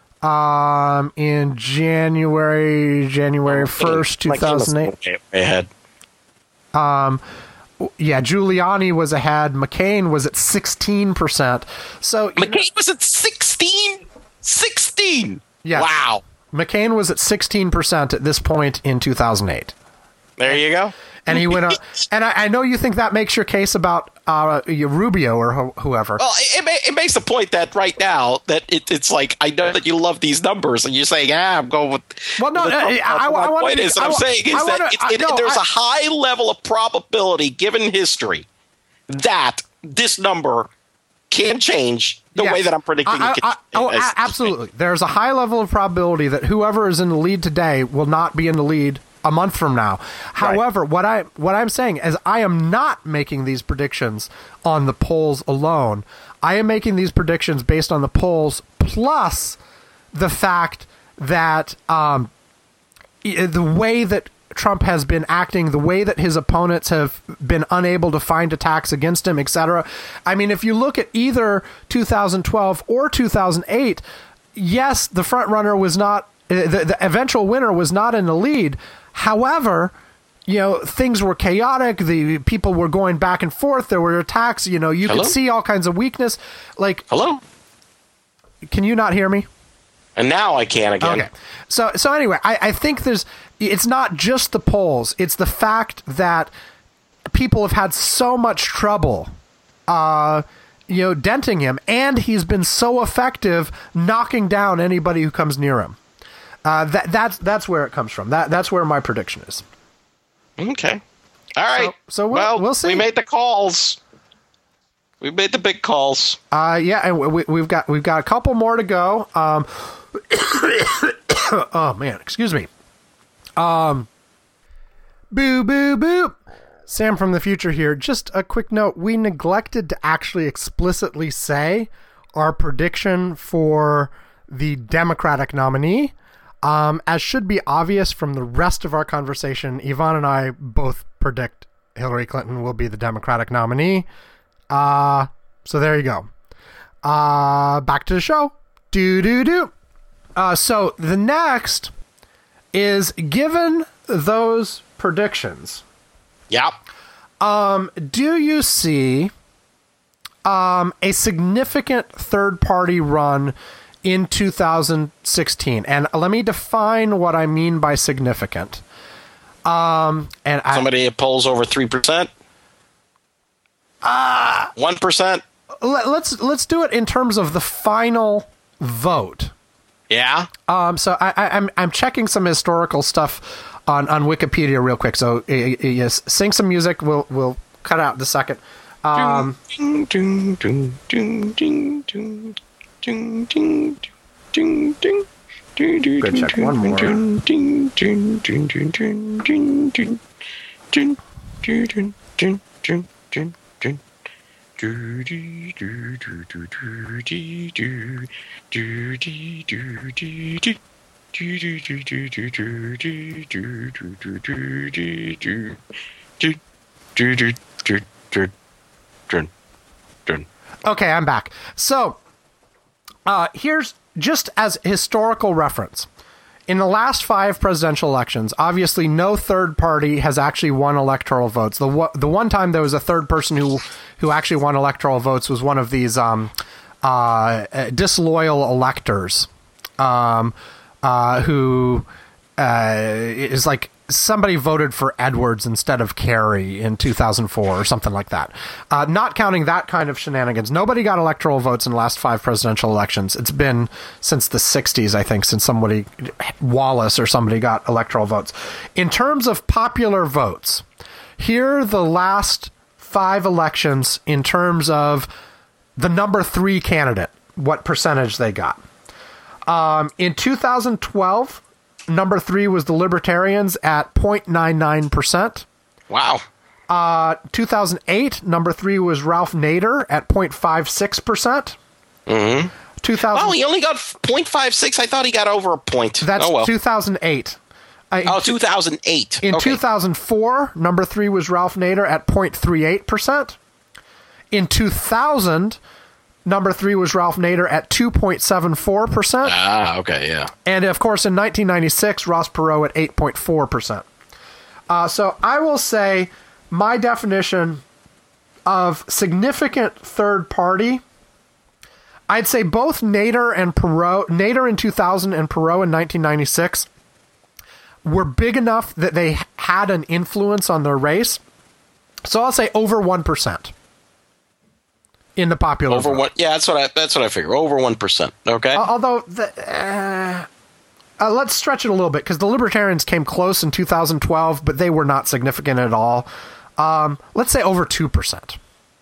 um, in January January first, two thousand eight, ahead. Um. Yeah, Giuliani was ahead. McCain was at sixteen percent. So McCain was at sixteen? sixteen? Yes. Wow. McCain was at sixteen percent at this point in two thousand eight. There you go. And he went on. And I, I know you think that makes your case about uh, Rubio or ho- whoever. Well, it, it makes the point that right now that it, it's like, I know that you love these numbers and you're saying, ah, I'm going with. Well, no, with uh, I, I, I want point to. is, I, I'm I, saying is I that wanna, it, it, no, there's I, a high level of probability given history that this number can change the yes. way that I'm predicting I, it. I, oh, as, absolutely. There's a high level of probability that whoever is in the lead today will not be in the lead a month from now. However, right. what I what I'm saying is I am not making these predictions on the polls alone. I am making these predictions based on the polls plus the fact that um, the way that Trump has been acting, the way that his opponents have been unable to find attacks against him, et cetera. I mean, if you look at either two thousand twelve or two thousand eight, yes, the front runner was not, the, the eventual winner was not in the lead. However, you know, things were chaotic. The people were going back and forth. There were attacks. You know, you Hello? could see all kinds of weakness. Like, hello, can you not hear me? And now I can again. Okay. So, so anyway, I, I think there's. It's not just the polls. It's the fact that people have had so much trouble, uh, you know, denting him, and he's been so effective knocking down anybody who comes near him. Uh, that that's that's where it comes from. That that's where my prediction is. Okay. All right. So, so we'll, well, we'll see. We made the calls. We made the big calls. Uh, yeah, and we, we've got we've got a couple more to go. Um, oh man, excuse me. Um, boo boo boo. Sam from the future here. Just a quick note: we neglected to actually explicitly say our prediction for the Democratic nominee. Um, as should be obvious from the rest of our conversation, Yvonne and I both predict Hillary Clinton will be the Democratic nominee. Uh, so there you go. Uh, back to the show. Do, do, do. Uh, so the next is, given those predictions. Yep. Um, do you see um, a significant third-party run in two thousand sixteen. And let me define what I mean by significant. Um, and Somebody I, polls over three percent? Uh, one percent? Let, let's, let's do it in terms of the final vote. Yeah? Um, so I, I, I'm, I'm checking some historical stuff on, on Wikipedia real quick. So uh, yes, sing some music. We'll, we'll cut out the second. Um, Ding, ding, ding, ding, ding, ding, ding, ding, ding, ding. Good check one more. Okay, I'm back. So, uh, here's just as historical reference. In the last five presidential elections, obviously no third party has actually won electoral votes. The the one time there was a third person who who actually won electoral votes was one of these um, uh, disloyal electors um, uh, who uh, is like somebody voted for Edwards instead of Kerry in two thousand four or something like that. Uh, not counting that kind of shenanigans, nobody got electoral votes in the last five presidential elections. It's been since the sixties, I think, since somebody, Wallace or somebody, got electoral votes. In terms of popular votes, here are the last five elections in terms of the number three candidate, what percentage they got. Um, in two thousand twelve, number three was the Libertarians at zero point nine nine percent. Wow. Uh, two thousand eight, number three was Ralph Nader at zero point five six percent. Mm-hmm. two thousand Oh, he only got zero point five six. I thought he got over a point. That's oh, well. two thousand eight. Uh, oh, two thousand eight. In okay. two thousand four, number three was Ralph Nader at zero point three eight percent. In two thousand, number three was Ralph Nader at two point seven four percent. Ah, okay, yeah. And, of course, in nineteen ninety-six, Ross Perot at eight point four percent. Uh, so I will say my definition of significant third party, I'd say both Nader and Perot, Nader in two thousand and Perot in nineteen ninety-six, were big enough that they had an influence on their race. So I'll say over one percent. In the popular over vote. one, yeah, that's what I that's what I figure. Over one percent. Okay. Uh, although, the, uh, uh, let's stretch it a little bit because the Libertarians came close in two thousand twelve, but they were not significant at all. Um, let's say over two percent.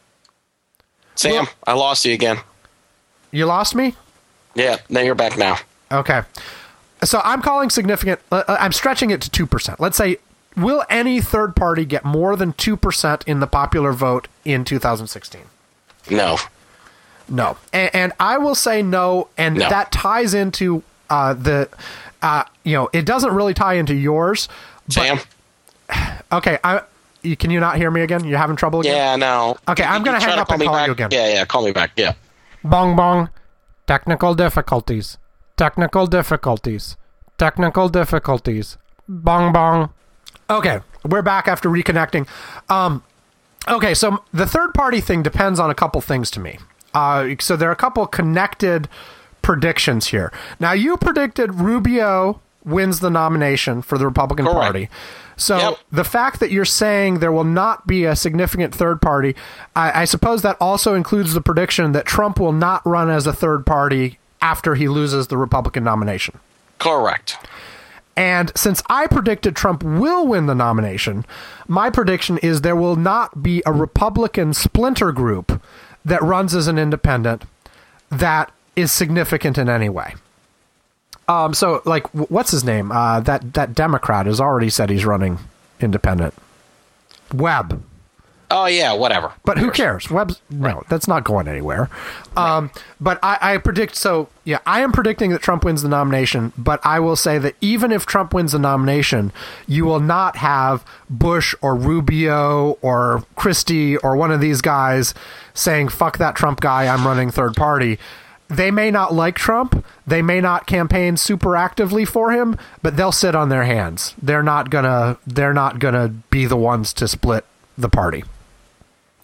Sam, well, I lost you again. You lost me? Yeah. Now you're back now. Okay. So I'm calling significant. Uh, I'm stretching it to two percent. Let's say, will any third party get more than two percent in the popular vote in two thousand sixteen? No. No. And, and I will say no, and no. that ties into uh, the, uh, you know, it doesn't really tie into yours. Sam? But, okay, I, you, can you not hear me again? You're having trouble again? Yeah, no. Okay, I'm going to hang up and call back? you again. Yeah, yeah, call me back, yeah. Bong, bong. Technical difficulties. Technical difficulties. Technical difficulties. Bong, bong. Okay, we're back after reconnecting. Um... Okay, so the third-party thing depends on a couple things to me. Uh, so there are a couple connected predictions here. Now, you predicted Rubio wins the nomination for the Republican Correct. Party. So yep. the fact that you're saying there will not be a significant third party, I, I suppose that also includes the prediction that Trump will not run as a third party after he loses the Republican nomination. Correct. And since I predicted Trump will win the nomination, my prediction is there will not be a Republican splinter group that runs as an independent that is significant in any way. Um, so, like, what's his name? Uh, that that Democrat has already said he's running independent. Webb. Oh, yeah, whatever. But who cares? Webb's, no, that's not going anywhere. Um, but I, I predict, so, yeah, I am predicting that Trump wins the nomination, but I will say that even if Trump wins the nomination, you will not have Bush or Rubio or Christie or one of these guys saying, fuck that Trump guy, I'm running third party. They may not like Trump. They may not campaign super actively for him, but they'll sit on their hands. They're not gonna, they're not gonna be the ones to split the party.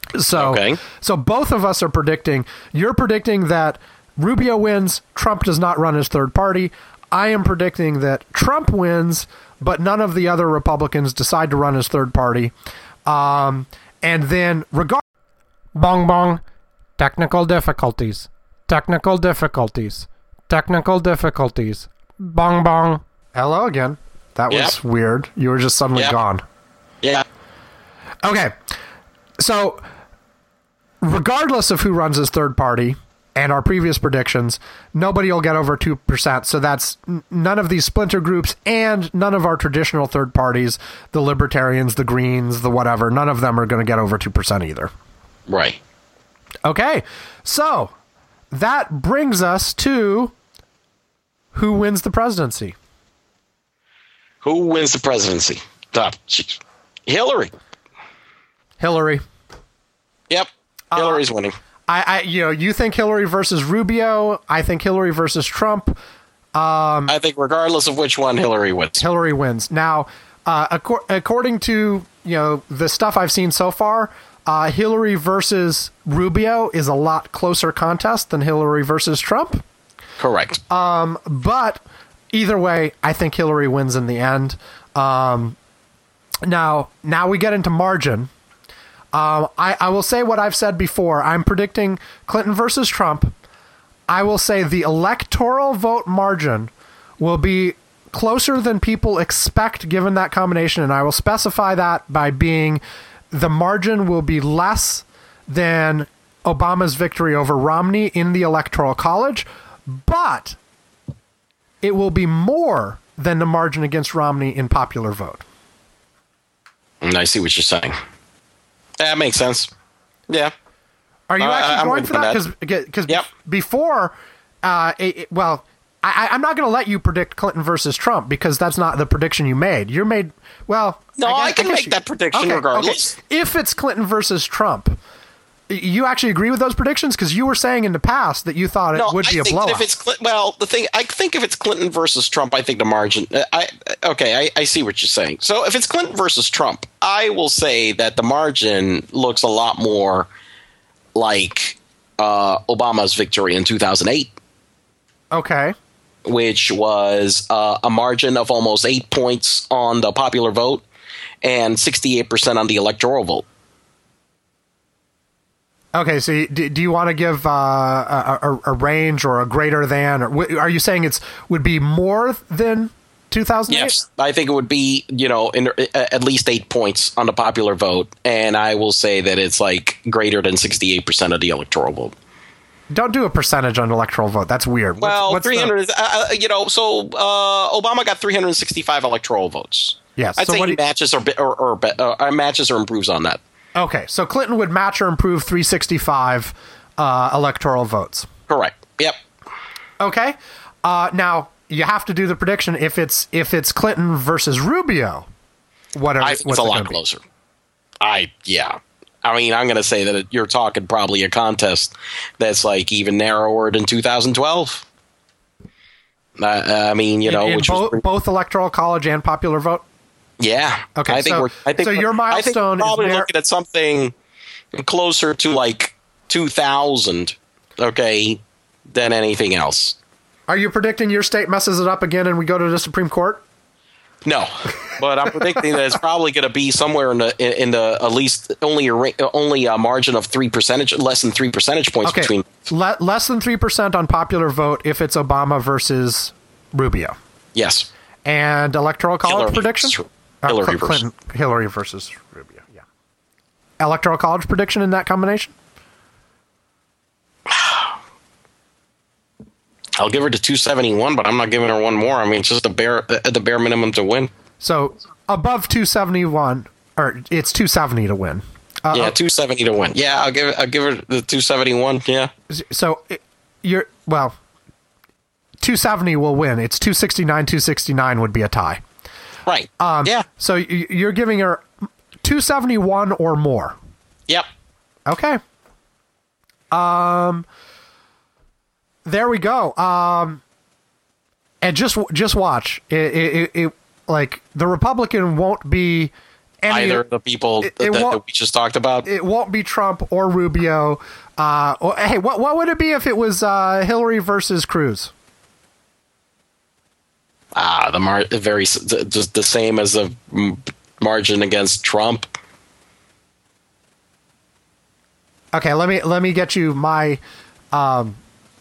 So, Okay. so both of us are predicting. You're predicting that Rubio wins, Trump does not run as third party. I am predicting that Trump wins, but none of the other Republicans decide to run as third party. Um, and then, regard bong bong, technical difficulties, technical difficulties, technical difficulties, bong bong. Hello again. That was Yep. weird. You were just suddenly Yep. gone. Yeah. Okay, so regardless of who runs as third party and our previous predictions, nobody will get over two percent. So that's n- none of these splinter groups and none of our traditional third parties, the Libertarians, the Greens, the whatever, none of them are going to get over two percent either. Right. Okay, so that brings us to who wins the presidency. Who wins the presidency? Oh, geez. Hillary. Hillary. Yep. Hillary's winning. I, I, you know, you think Hillary versus Rubio. I think Hillary versus Trump. I think regardless of which one, Hillary wins. Hillary wins. Now, uh, acor- according to you know the stuff I've seen so far, uh, Hillary versus Rubio is a lot closer contest than Hillary versus Trump. Correct. But either way, I think Hillary wins in the end. Um, now, now we get into margin. Um, I, I will say what I've said before. I'm predicting Clinton versus Trump. I will say the electoral vote margin will be closer than people expect given that combination, and I will specify that by being the margin will be less than Obama's victory over Romney in the Electoral College, but it will be more than the margin against Romney in popular vote. And I see what you're saying. That makes sense. Yeah. Are you Uh, actually I'm going with for that? that. Because Yep. before, uh, it, it- well, I, I'm not going to let you predict Clinton versus Trump because that's not the prediction you made. You made, well... No, I can guess make you- that prediction okay, regardless. okay. If it's Clinton versus Trump, you actually agree with those predictions? Because you were saying in the past that you thought it No, would I be a think that blowout. if it's Cl- well, the thing I think if it's Clinton versus Trump, I think the margin. uh, I okay, I, I see what you're saying. So if it's Clinton versus Trump, I will say that the margin looks a lot more like uh, Obama's victory in two thousand eight, Okay. which was uh, a margin of almost eight points on the popular vote and sixty-eight percent on the electoral vote. Okay, so you- do, do you want to give uh, a, a, a range or a greater than? Or w- are you saying it's would be more than two thousand eight? Yes, I think it would be, you know, in, uh, at least eight points on the popular vote, and I will say that it's like greater than sixty-eight percent of the electoral vote. Don't do a percentage on electoral vote. That's weird. What's- Well, what's the- three hundred, uh, you know, so uh, Obama got three hundred sixty-five electoral votes. Yes, I'd so say what he do you- matches or, or, or uh, matches or improves on that. Okay, so Clinton would match or improve three sixty-five uh, electoral votes. Correct. Yep. Okay, uh, now you have to do the prediction if it's if it's Clinton versus Rubio. What are I think what's it's a it lot gonna be? closer. I yeah. I mean, I'm going to say that it, you're talking probably a contest that's like even narrower than two thousand twelve. Uh, I mean, you In- know, in which both, was both electoral college and popular vote. yeah. Okay, I think so- we're. I think so we're- your I think we're milestone is probably nar- looking at something closer to like two thousand. Okay, than anything else. Are you predicting your state messes it up again and we go to the Supreme Court? No, but I'm predicting that it's probably going to be somewhere in the in, in the at least only a ra- only a margin of three percentage, less than three percentage points Okay, between. Le- less than three percent on popular vote if it's Obama versus Rubio. Yes, And electoral college Hillary prediction? versus- Uh, Hillary Cl- versus- Clinton, Hillary versus Rubio. Yeah. Electoral college prediction in that combination? I'll give her to two seventy-one, but I'm not giving her one more. I mean, it's just the bare uh, the bare minimum to win. So above two seventy-one, or it's two seventy to win. Uh, Yeah, two seventy to win. Yeah, I'll give it. I'll give her the two seventy-one. Yeah, So it- you're, well, two seventy will win. It's two sixty-nine, two sixty-nine would be a tie. right. Um, yeah, So y- you're giving her two seventy-one or more. yep. Okay. Um. There we go. Um. And just just watch it. It, it, it like the Republican won't be any, either of the people it, that, it that we just talked about. It won't be Trump or Rubio. Uh, or, hey, what what would it be if it was uh, Hillary versus Cruz? Ah, the mar- very just the same as the margin against Trump. Okay, let me let me get you my. Um,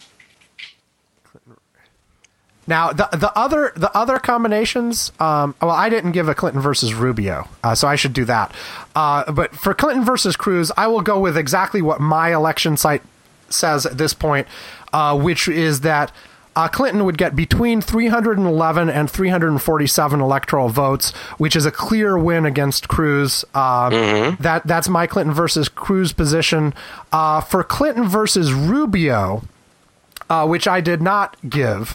now the the other the other combinations. Um, well, I didn't give a Clinton versus Rubio, uh, so I should do that. Uh, but for Clinton versus Cruz, I will go with exactly what my election site says at this point, uh, which is that uh, Clinton would get between three hundred eleven and three hundred forty-seven electoral votes, which is a clear win against Cruz. Uh, mm-hmm. That that's my Clinton versus Cruz position. Uh, for Clinton versus Rubio, uh, which I did not give,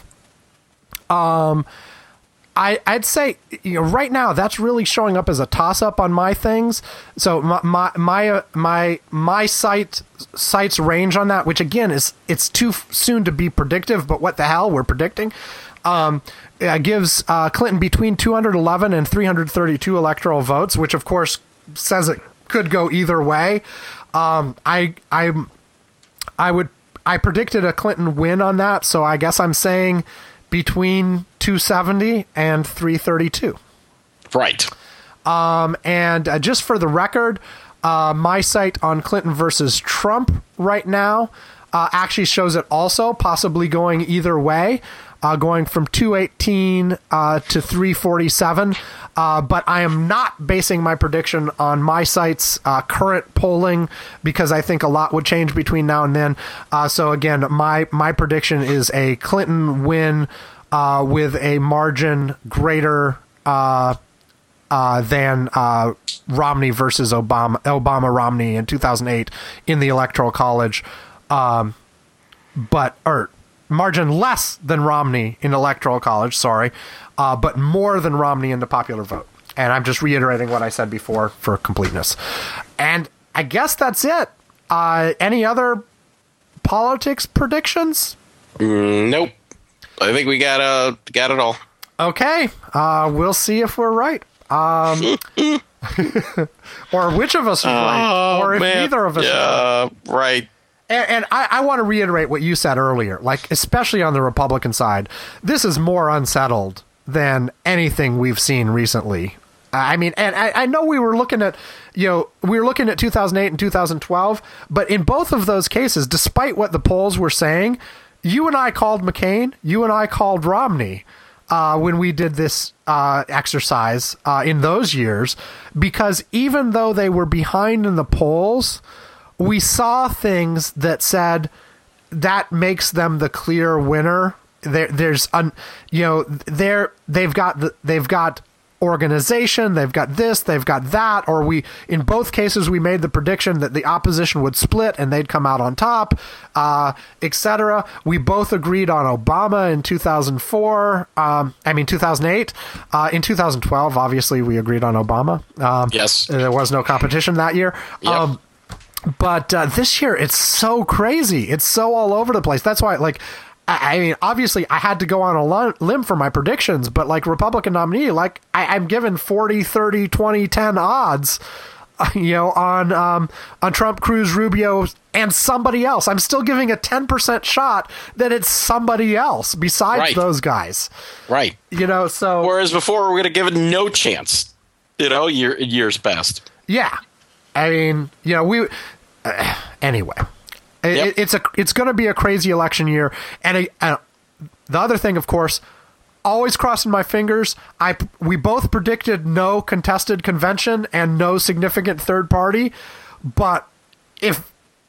um, I I'd say you know right now that's really showing up as a toss up on my things. So my my my uh, my, my site site's range on that, which again is it's too f- soon to be predictive, but what the hell, we're predicting. Um, it gives uh, Clinton between two hundred eleven and three hundred thirty-two electoral votes, which of course says it could go either way. Um, I I I would I predicted a Clinton win on that, so I guess I'm saying between two seventy and three thirty-two. Right. Um, and uh, just for the record, uh, my site on Clinton versus Trump right now uh, actually shows it also possibly going either way, uh, going from two eighteen uh, to three forty-seven. Uh, but I am not basing my prediction on my site's uh, current polling because I think a lot would change between now and then. Uh, so again, my my prediction is a Clinton win uh, with a margin greater uh, uh, than uh, Romney versus Obama, Obama Romney in two thousand eight in the Electoral College, um, but or margin less than Romney in Electoral College. Sorry. Uh, but more than Romney in the popular vote. And I'm just reiterating what I said before for completeness. And I guess that's it. Uh, any other politics predictions? Mm, nope. I think we got uh, got it all. Okay. Uh, we'll see if we're right. Um, or which of us is right. Oh, or if man. neither of us yeah, is right. right. And, and I, I want to reiterate what you said earlier, like especially on the Republican side. This is more unsettled than anything we've seen recently. I mean, and I, I know we were looking at, you know, we were looking at two thousand eight and two thousand twelve, but in both of those cases, despite what the polls were saying, you and I called McCain, you and I called Romney uh, when we did this uh, exercise uh, in those years, because even though they were behind in the polls, we saw things that said that makes them the clear winner. There, there's, un, you know, they're they've got the, they've got organization, they've got this, they've got that. Or we, in both cases, we made the prediction that the opposition would split and they'd come out on top, uh, et cetera. We both agreed on Obama in two thousand four. Um, I mean, two thousand eight. Uh, in two thousand twelve, obviously, we agreed on Obama. Um, yes, there was no competition that year. Yep. Um, but uh, this year, it's so crazy. It's so all over the place. That's why, like. I mean, obviously, I had to go on a limb for my predictions, but like Republican nominee, like I, I'm given forty, thirty, twenty, ten odds, you know, on um, on Trump, Cruz, Rubio, and somebody else. I'm still giving a ten percent shot that it's somebody else besides right. those guys. Right. You know, so. Whereas before, we would have given no chance, you know, year, years past. Yeah. I mean, you know, we. Uh, anyway. Yep. It, it's a it's going to be a crazy election year, and a, uh, the other thing, of course, always crossing my fingers. I we both predicted no contested convention and no significant third party, but if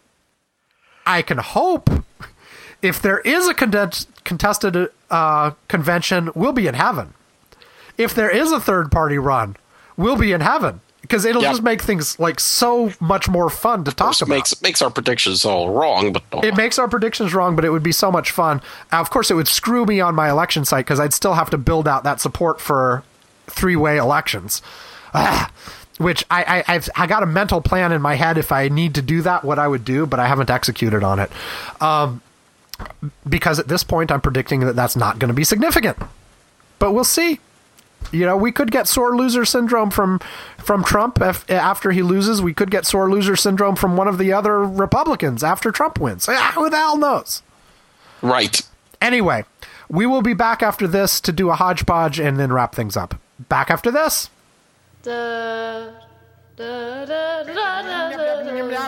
I can hope, if there is a contest, contested uh, convention, we'll be in heaven. If there is a third party run, we'll be in heaven. Because it'll yep. just make things like so much more fun to talk about. Makes makes our predictions all wrong, but oh. it makes our predictions wrong. But it would be so much fun. Uh, of course, it would screw me on my election site because I'd still have to build out that support for three-way elections. Ah, which I, I I've I got a mental plan in my head if I need to do that, what I would do, but I haven't executed on it. Um, because at this point, I'm predicting that that's not going to be significant. But we'll see. You know, we could get sore loser syndrome from from Trump if, after he loses. We could get sore loser syndrome from one of the other Republicans after Trump wins. Ah, who the hell knows? Right. Anyway, we will be back after this to do a hodgepodge and then wrap things up. Back after this. Da, da, da, da, da, da,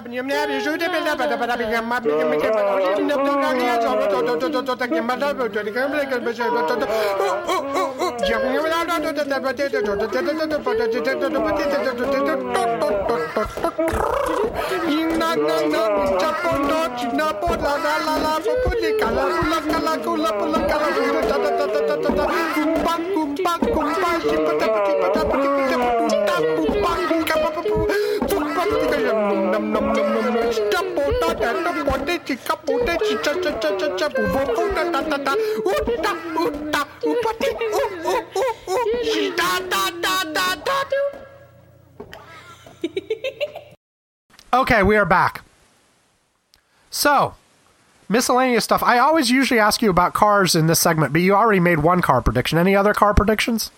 Okay, we are back. So, miscellaneous stuff. I always usually ask you about cars in this segment, but you already made one car prediction. Any other car predictions?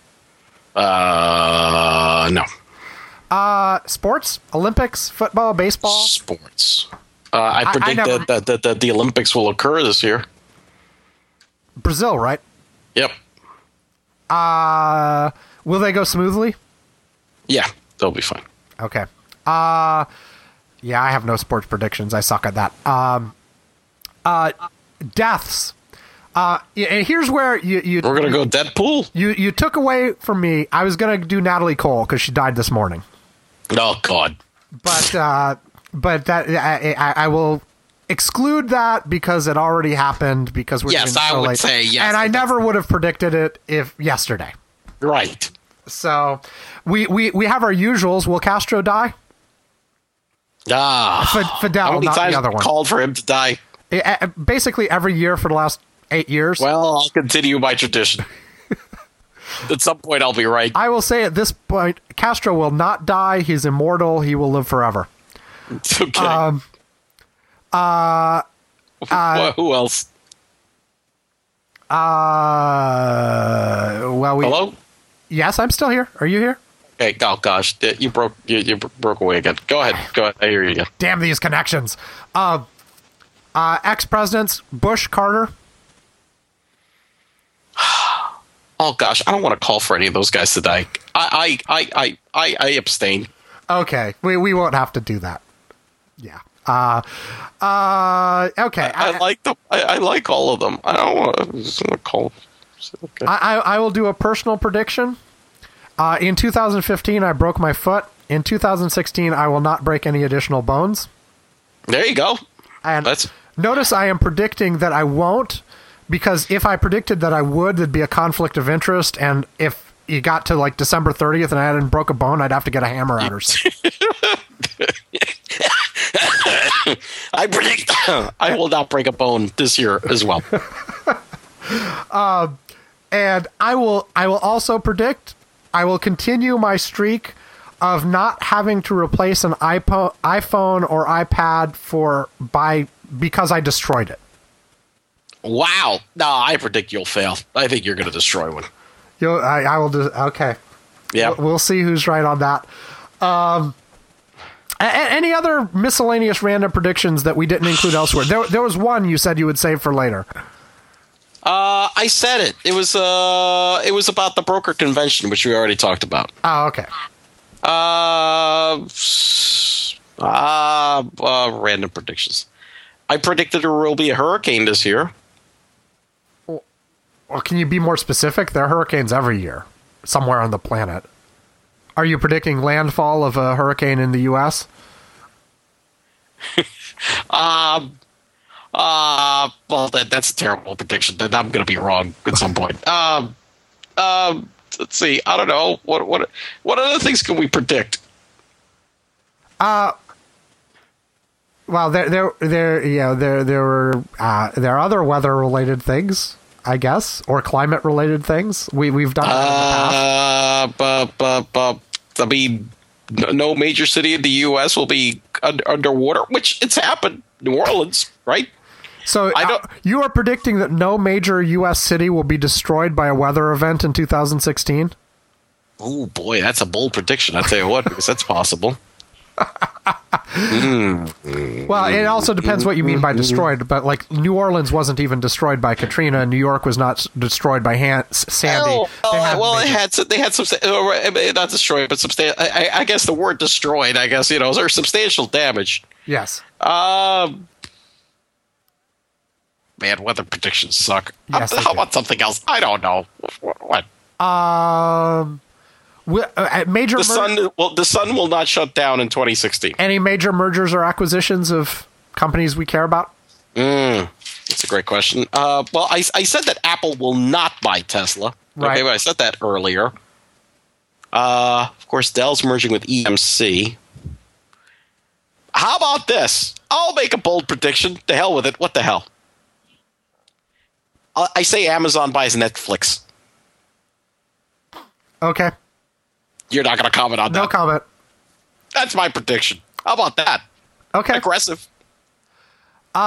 Uh, no. Uh, sports? Olympics? Football? Baseball? Sports. Uh, I predict I never... that, that, that, that the Olympics will occur this year. Brazil, right? Yep. Uh, will they go smoothly? Yeah, they'll be fine. Okay. Uh, yeah, I have no sports predictions. I suck at that. Um, uh, deaths. Uh, and here's where you, you we're gonna go Deadpool. You you took away from me. I was gonna do Natalie Cole because she died this morning. Oh God. But uh, but that I, I, I will exclude that because it already happened. Because we're yes, I so would late. say yes, and I never would have predicted it if yesterday. Right. So we we, we have our usuals. Will Castro die? Ah, F- Fidel, how many not times the other one. Called for him to die. It, basically every year for the last eight years. Well, I'll continue my tradition. At some point, I'll be right. I will say at this point, Castro will not die. He's immortal. He will live forever. Okay. Um, uh, uh, Who else? Uh, well, we. Hello? Yes, I'm still here. Are you here? Okay. Oh gosh, you broke. You, you broke away again. Go ahead. Go ahead. I hear you again. Damn these connections. Uh, uh, ex-presidents Bush, Carter. Oh gosh, I don't want to call for any of those guys to die. I I I I, I, I abstain. Okay, we we won't have to do that. Yeah. Uh, uh, okay. I, I, I like them. I, I like all of them. I don't want to call. Okay. I, I I will do a personal prediction. Uh, in two thousand fifteen, I broke my foot. In two thousand sixteen, I will not break any additional bones. There you go. And That's... notice I am predicting that I won't, because if I predicted that I would, there'd be a conflict of interest, and if you got to like December thirtieth and I hadn't broke a bone, I'd have to get a hammer out or something. I predict I will not break a bone this year as well. uh, and I will I will also predict I will continue my streak of not having to replace an iPo- iPhone or iPad for by because I destroyed it. Wow. No, I predict you'll fail. I think you're going to destroy one. You'll, I, I will do. Okay. Yeah. We'll, we'll see who's right on that. Um, a, any other miscellaneous random predictions that we didn't include elsewhere? There, there was one you said you would save for later. Uh, I said it. It was uh, it was about the broker convention, which we already talked about. Oh, okay. Uh, uh, uh random predictions. I predicted there will be a hurricane this year. Well, can you be more specific? There are hurricanes every year, somewhere on the planet. Are you predicting landfall of a hurricane in the U S? um, uh, well, that, that's a terrible prediction. That I'm going to be wrong at some point. Um, um, let's see. I don't know. What what what other things can we predict? Uh. Well, there, there, there, yeah, there, there were, uh, there are other weather-related things, I guess, or climate-related things. We, we've done. Uh, but, but, but, I mean, no major city in the U S will be under, underwater, which it's happened. New Orleans, right? So I don't, uh, you are predicting that no major U S city will be destroyed by a weather event in two thousand sixteen? Oh, boy, that's a bold prediction. I'll tell you what, because that's possible. mm. Well, it also depends what you mean by destroyed, but like New Orleans wasn't even destroyed by Katrina, and New York was not destroyed by Han- Sandy. Oh, well, had well it had they had some not destroyed, but substantial. I, I guess the word destroyed. I guess you know, or substantial damage. Yes. Um. Man, weather predictions suck. Yes, How about something else? I don't know. What? Um. Uh, major the mer- sun well the sun will not shut down in twenty sixteen. Any major mergers or acquisitions of companies we care about? Mm, that's a great question. Uh, well, I, I said that Apple will not buy Tesla. Right. Okay, but I said that earlier. Uh, of course, Dell's merging with E M C. How about this? I'll make a bold prediction. To hell with it. What the hell? I, I say Amazon buys Netflix. Okay. You're not going to comment on no that? No comment. That's my prediction. How about that? Okay. Aggressive. Uh,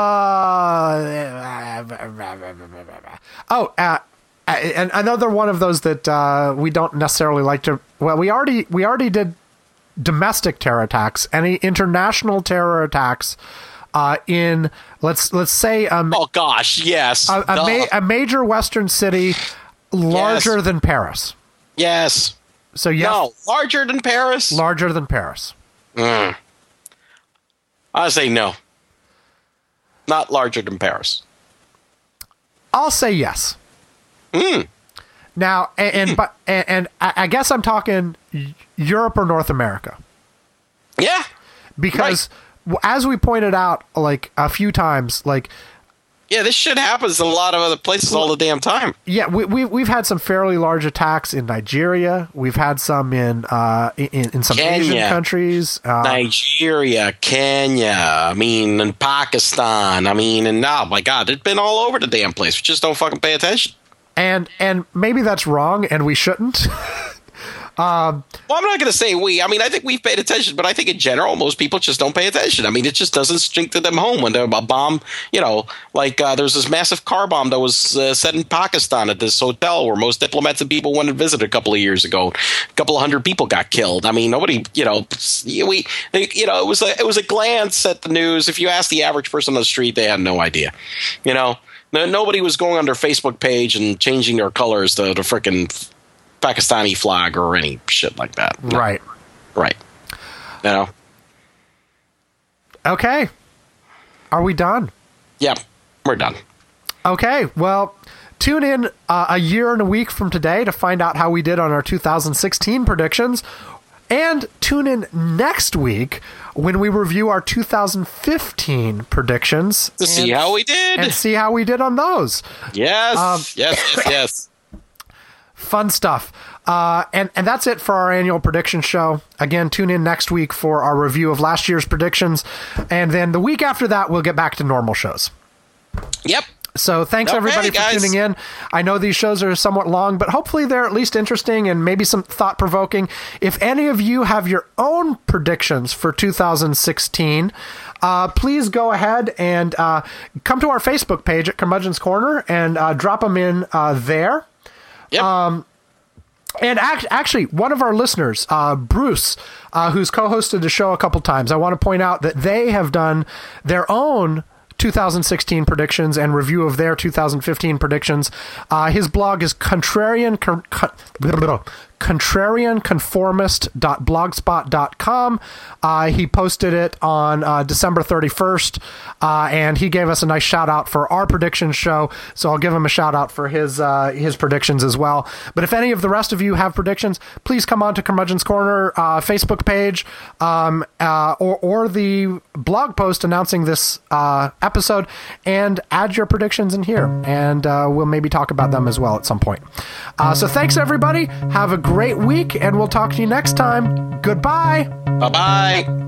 oh, uh, and another one of those that uh, we don't necessarily like to. Well, we already we already did domestic terror attacks. Any international terror attacks uh, in let's let's say um, oh gosh, yes, a, a, ma- a major Western city larger yes. than Paris. Yes. So yes, no, larger than Paris. Larger than Paris. Mm. I say no. Not larger than Paris. I'll say yes. Mm. Now, and and, but, and and I guess I'm talking Europe or North America. Yeah. Because right. as we pointed out like a few times, like yeah, this shit happens in a lot of other places all the damn time. Yeah, we, we we've had some fairly large attacks in Nigeria. We've had some in uh, in, in some Kenya, Asian countries. Uh, Nigeria, Kenya. I mean, in Pakistan. I mean, and oh my God, it's been all over the damn place. We just don't fucking pay attention. And and maybe that's wrong, and we shouldn't. Um, well, I'm not going to say we. I mean, I think we've paid attention, but I think in general, most people just don't pay attention. I mean, it just doesn't sink to them home when a bomb, you know, like uh, there's this massive car bomb that was uh, set in Pakistan at this hotel where most diplomats and people went and visited a couple of years ago. A couple of hundred people got killed. I mean, nobody, you know, we, you know, it was a, it was a glance at the news. If you ask the average person on the street, they had no idea, you know. Nobody was going on their Facebook page and changing their colors to the frickin' Pakistani flag or any shit like that. No. Right. Right. You know? Okay. Are we done? Yeah, we're done. Okay. Well, tune in uh, a year and a week from today to find out how we did on our two thousand sixteen predictions. And tune in next week when we review our two thousand fifteen predictions. To see how we did. And see how we did on those. Yes. Um, yes, yes, yes. Fun stuff. Uh, and, and that's it for our annual prediction show. Again, tune in next week for our review of last year's predictions. And then the week after that, we'll get back to normal shows. Yep. So thanks, okay, everybody, for guys. tuning in. I know these shows are somewhat long, but hopefully they're at least interesting and maybe some thought-provoking. If any of you have your own predictions for two thousand sixteen, uh, please go ahead and uh, come to our Facebook page at Curmudgeon's Corner and uh, drop them in uh, there. Yep. Um, and act- actually, one of our listeners, uh, Bruce, uh, who's co-hosted the show a couple times, I want to point out that they have done their own two thousand sixteen predictions and review of their two thousand fifteen predictions. Uh, his blog is contrarian con- con- contrarian conformist dot blogspot dot com. Uh, he posted it on uh, December thirty-first, uh, and he gave us a nice shout out for our prediction show. So I'll give him a shout out for his uh, his predictions as well. But if any of the rest of you have predictions, please come on to Curmudgeon's Corner uh, Facebook page um, uh, or or the blog post announcing this uh, episode and add your predictions in here, and uh, we'll maybe talk about them as well at some point. Uh, so thanks, everybody. Have a great week, and we'll talk to you next time. Goodbye. Bye-bye.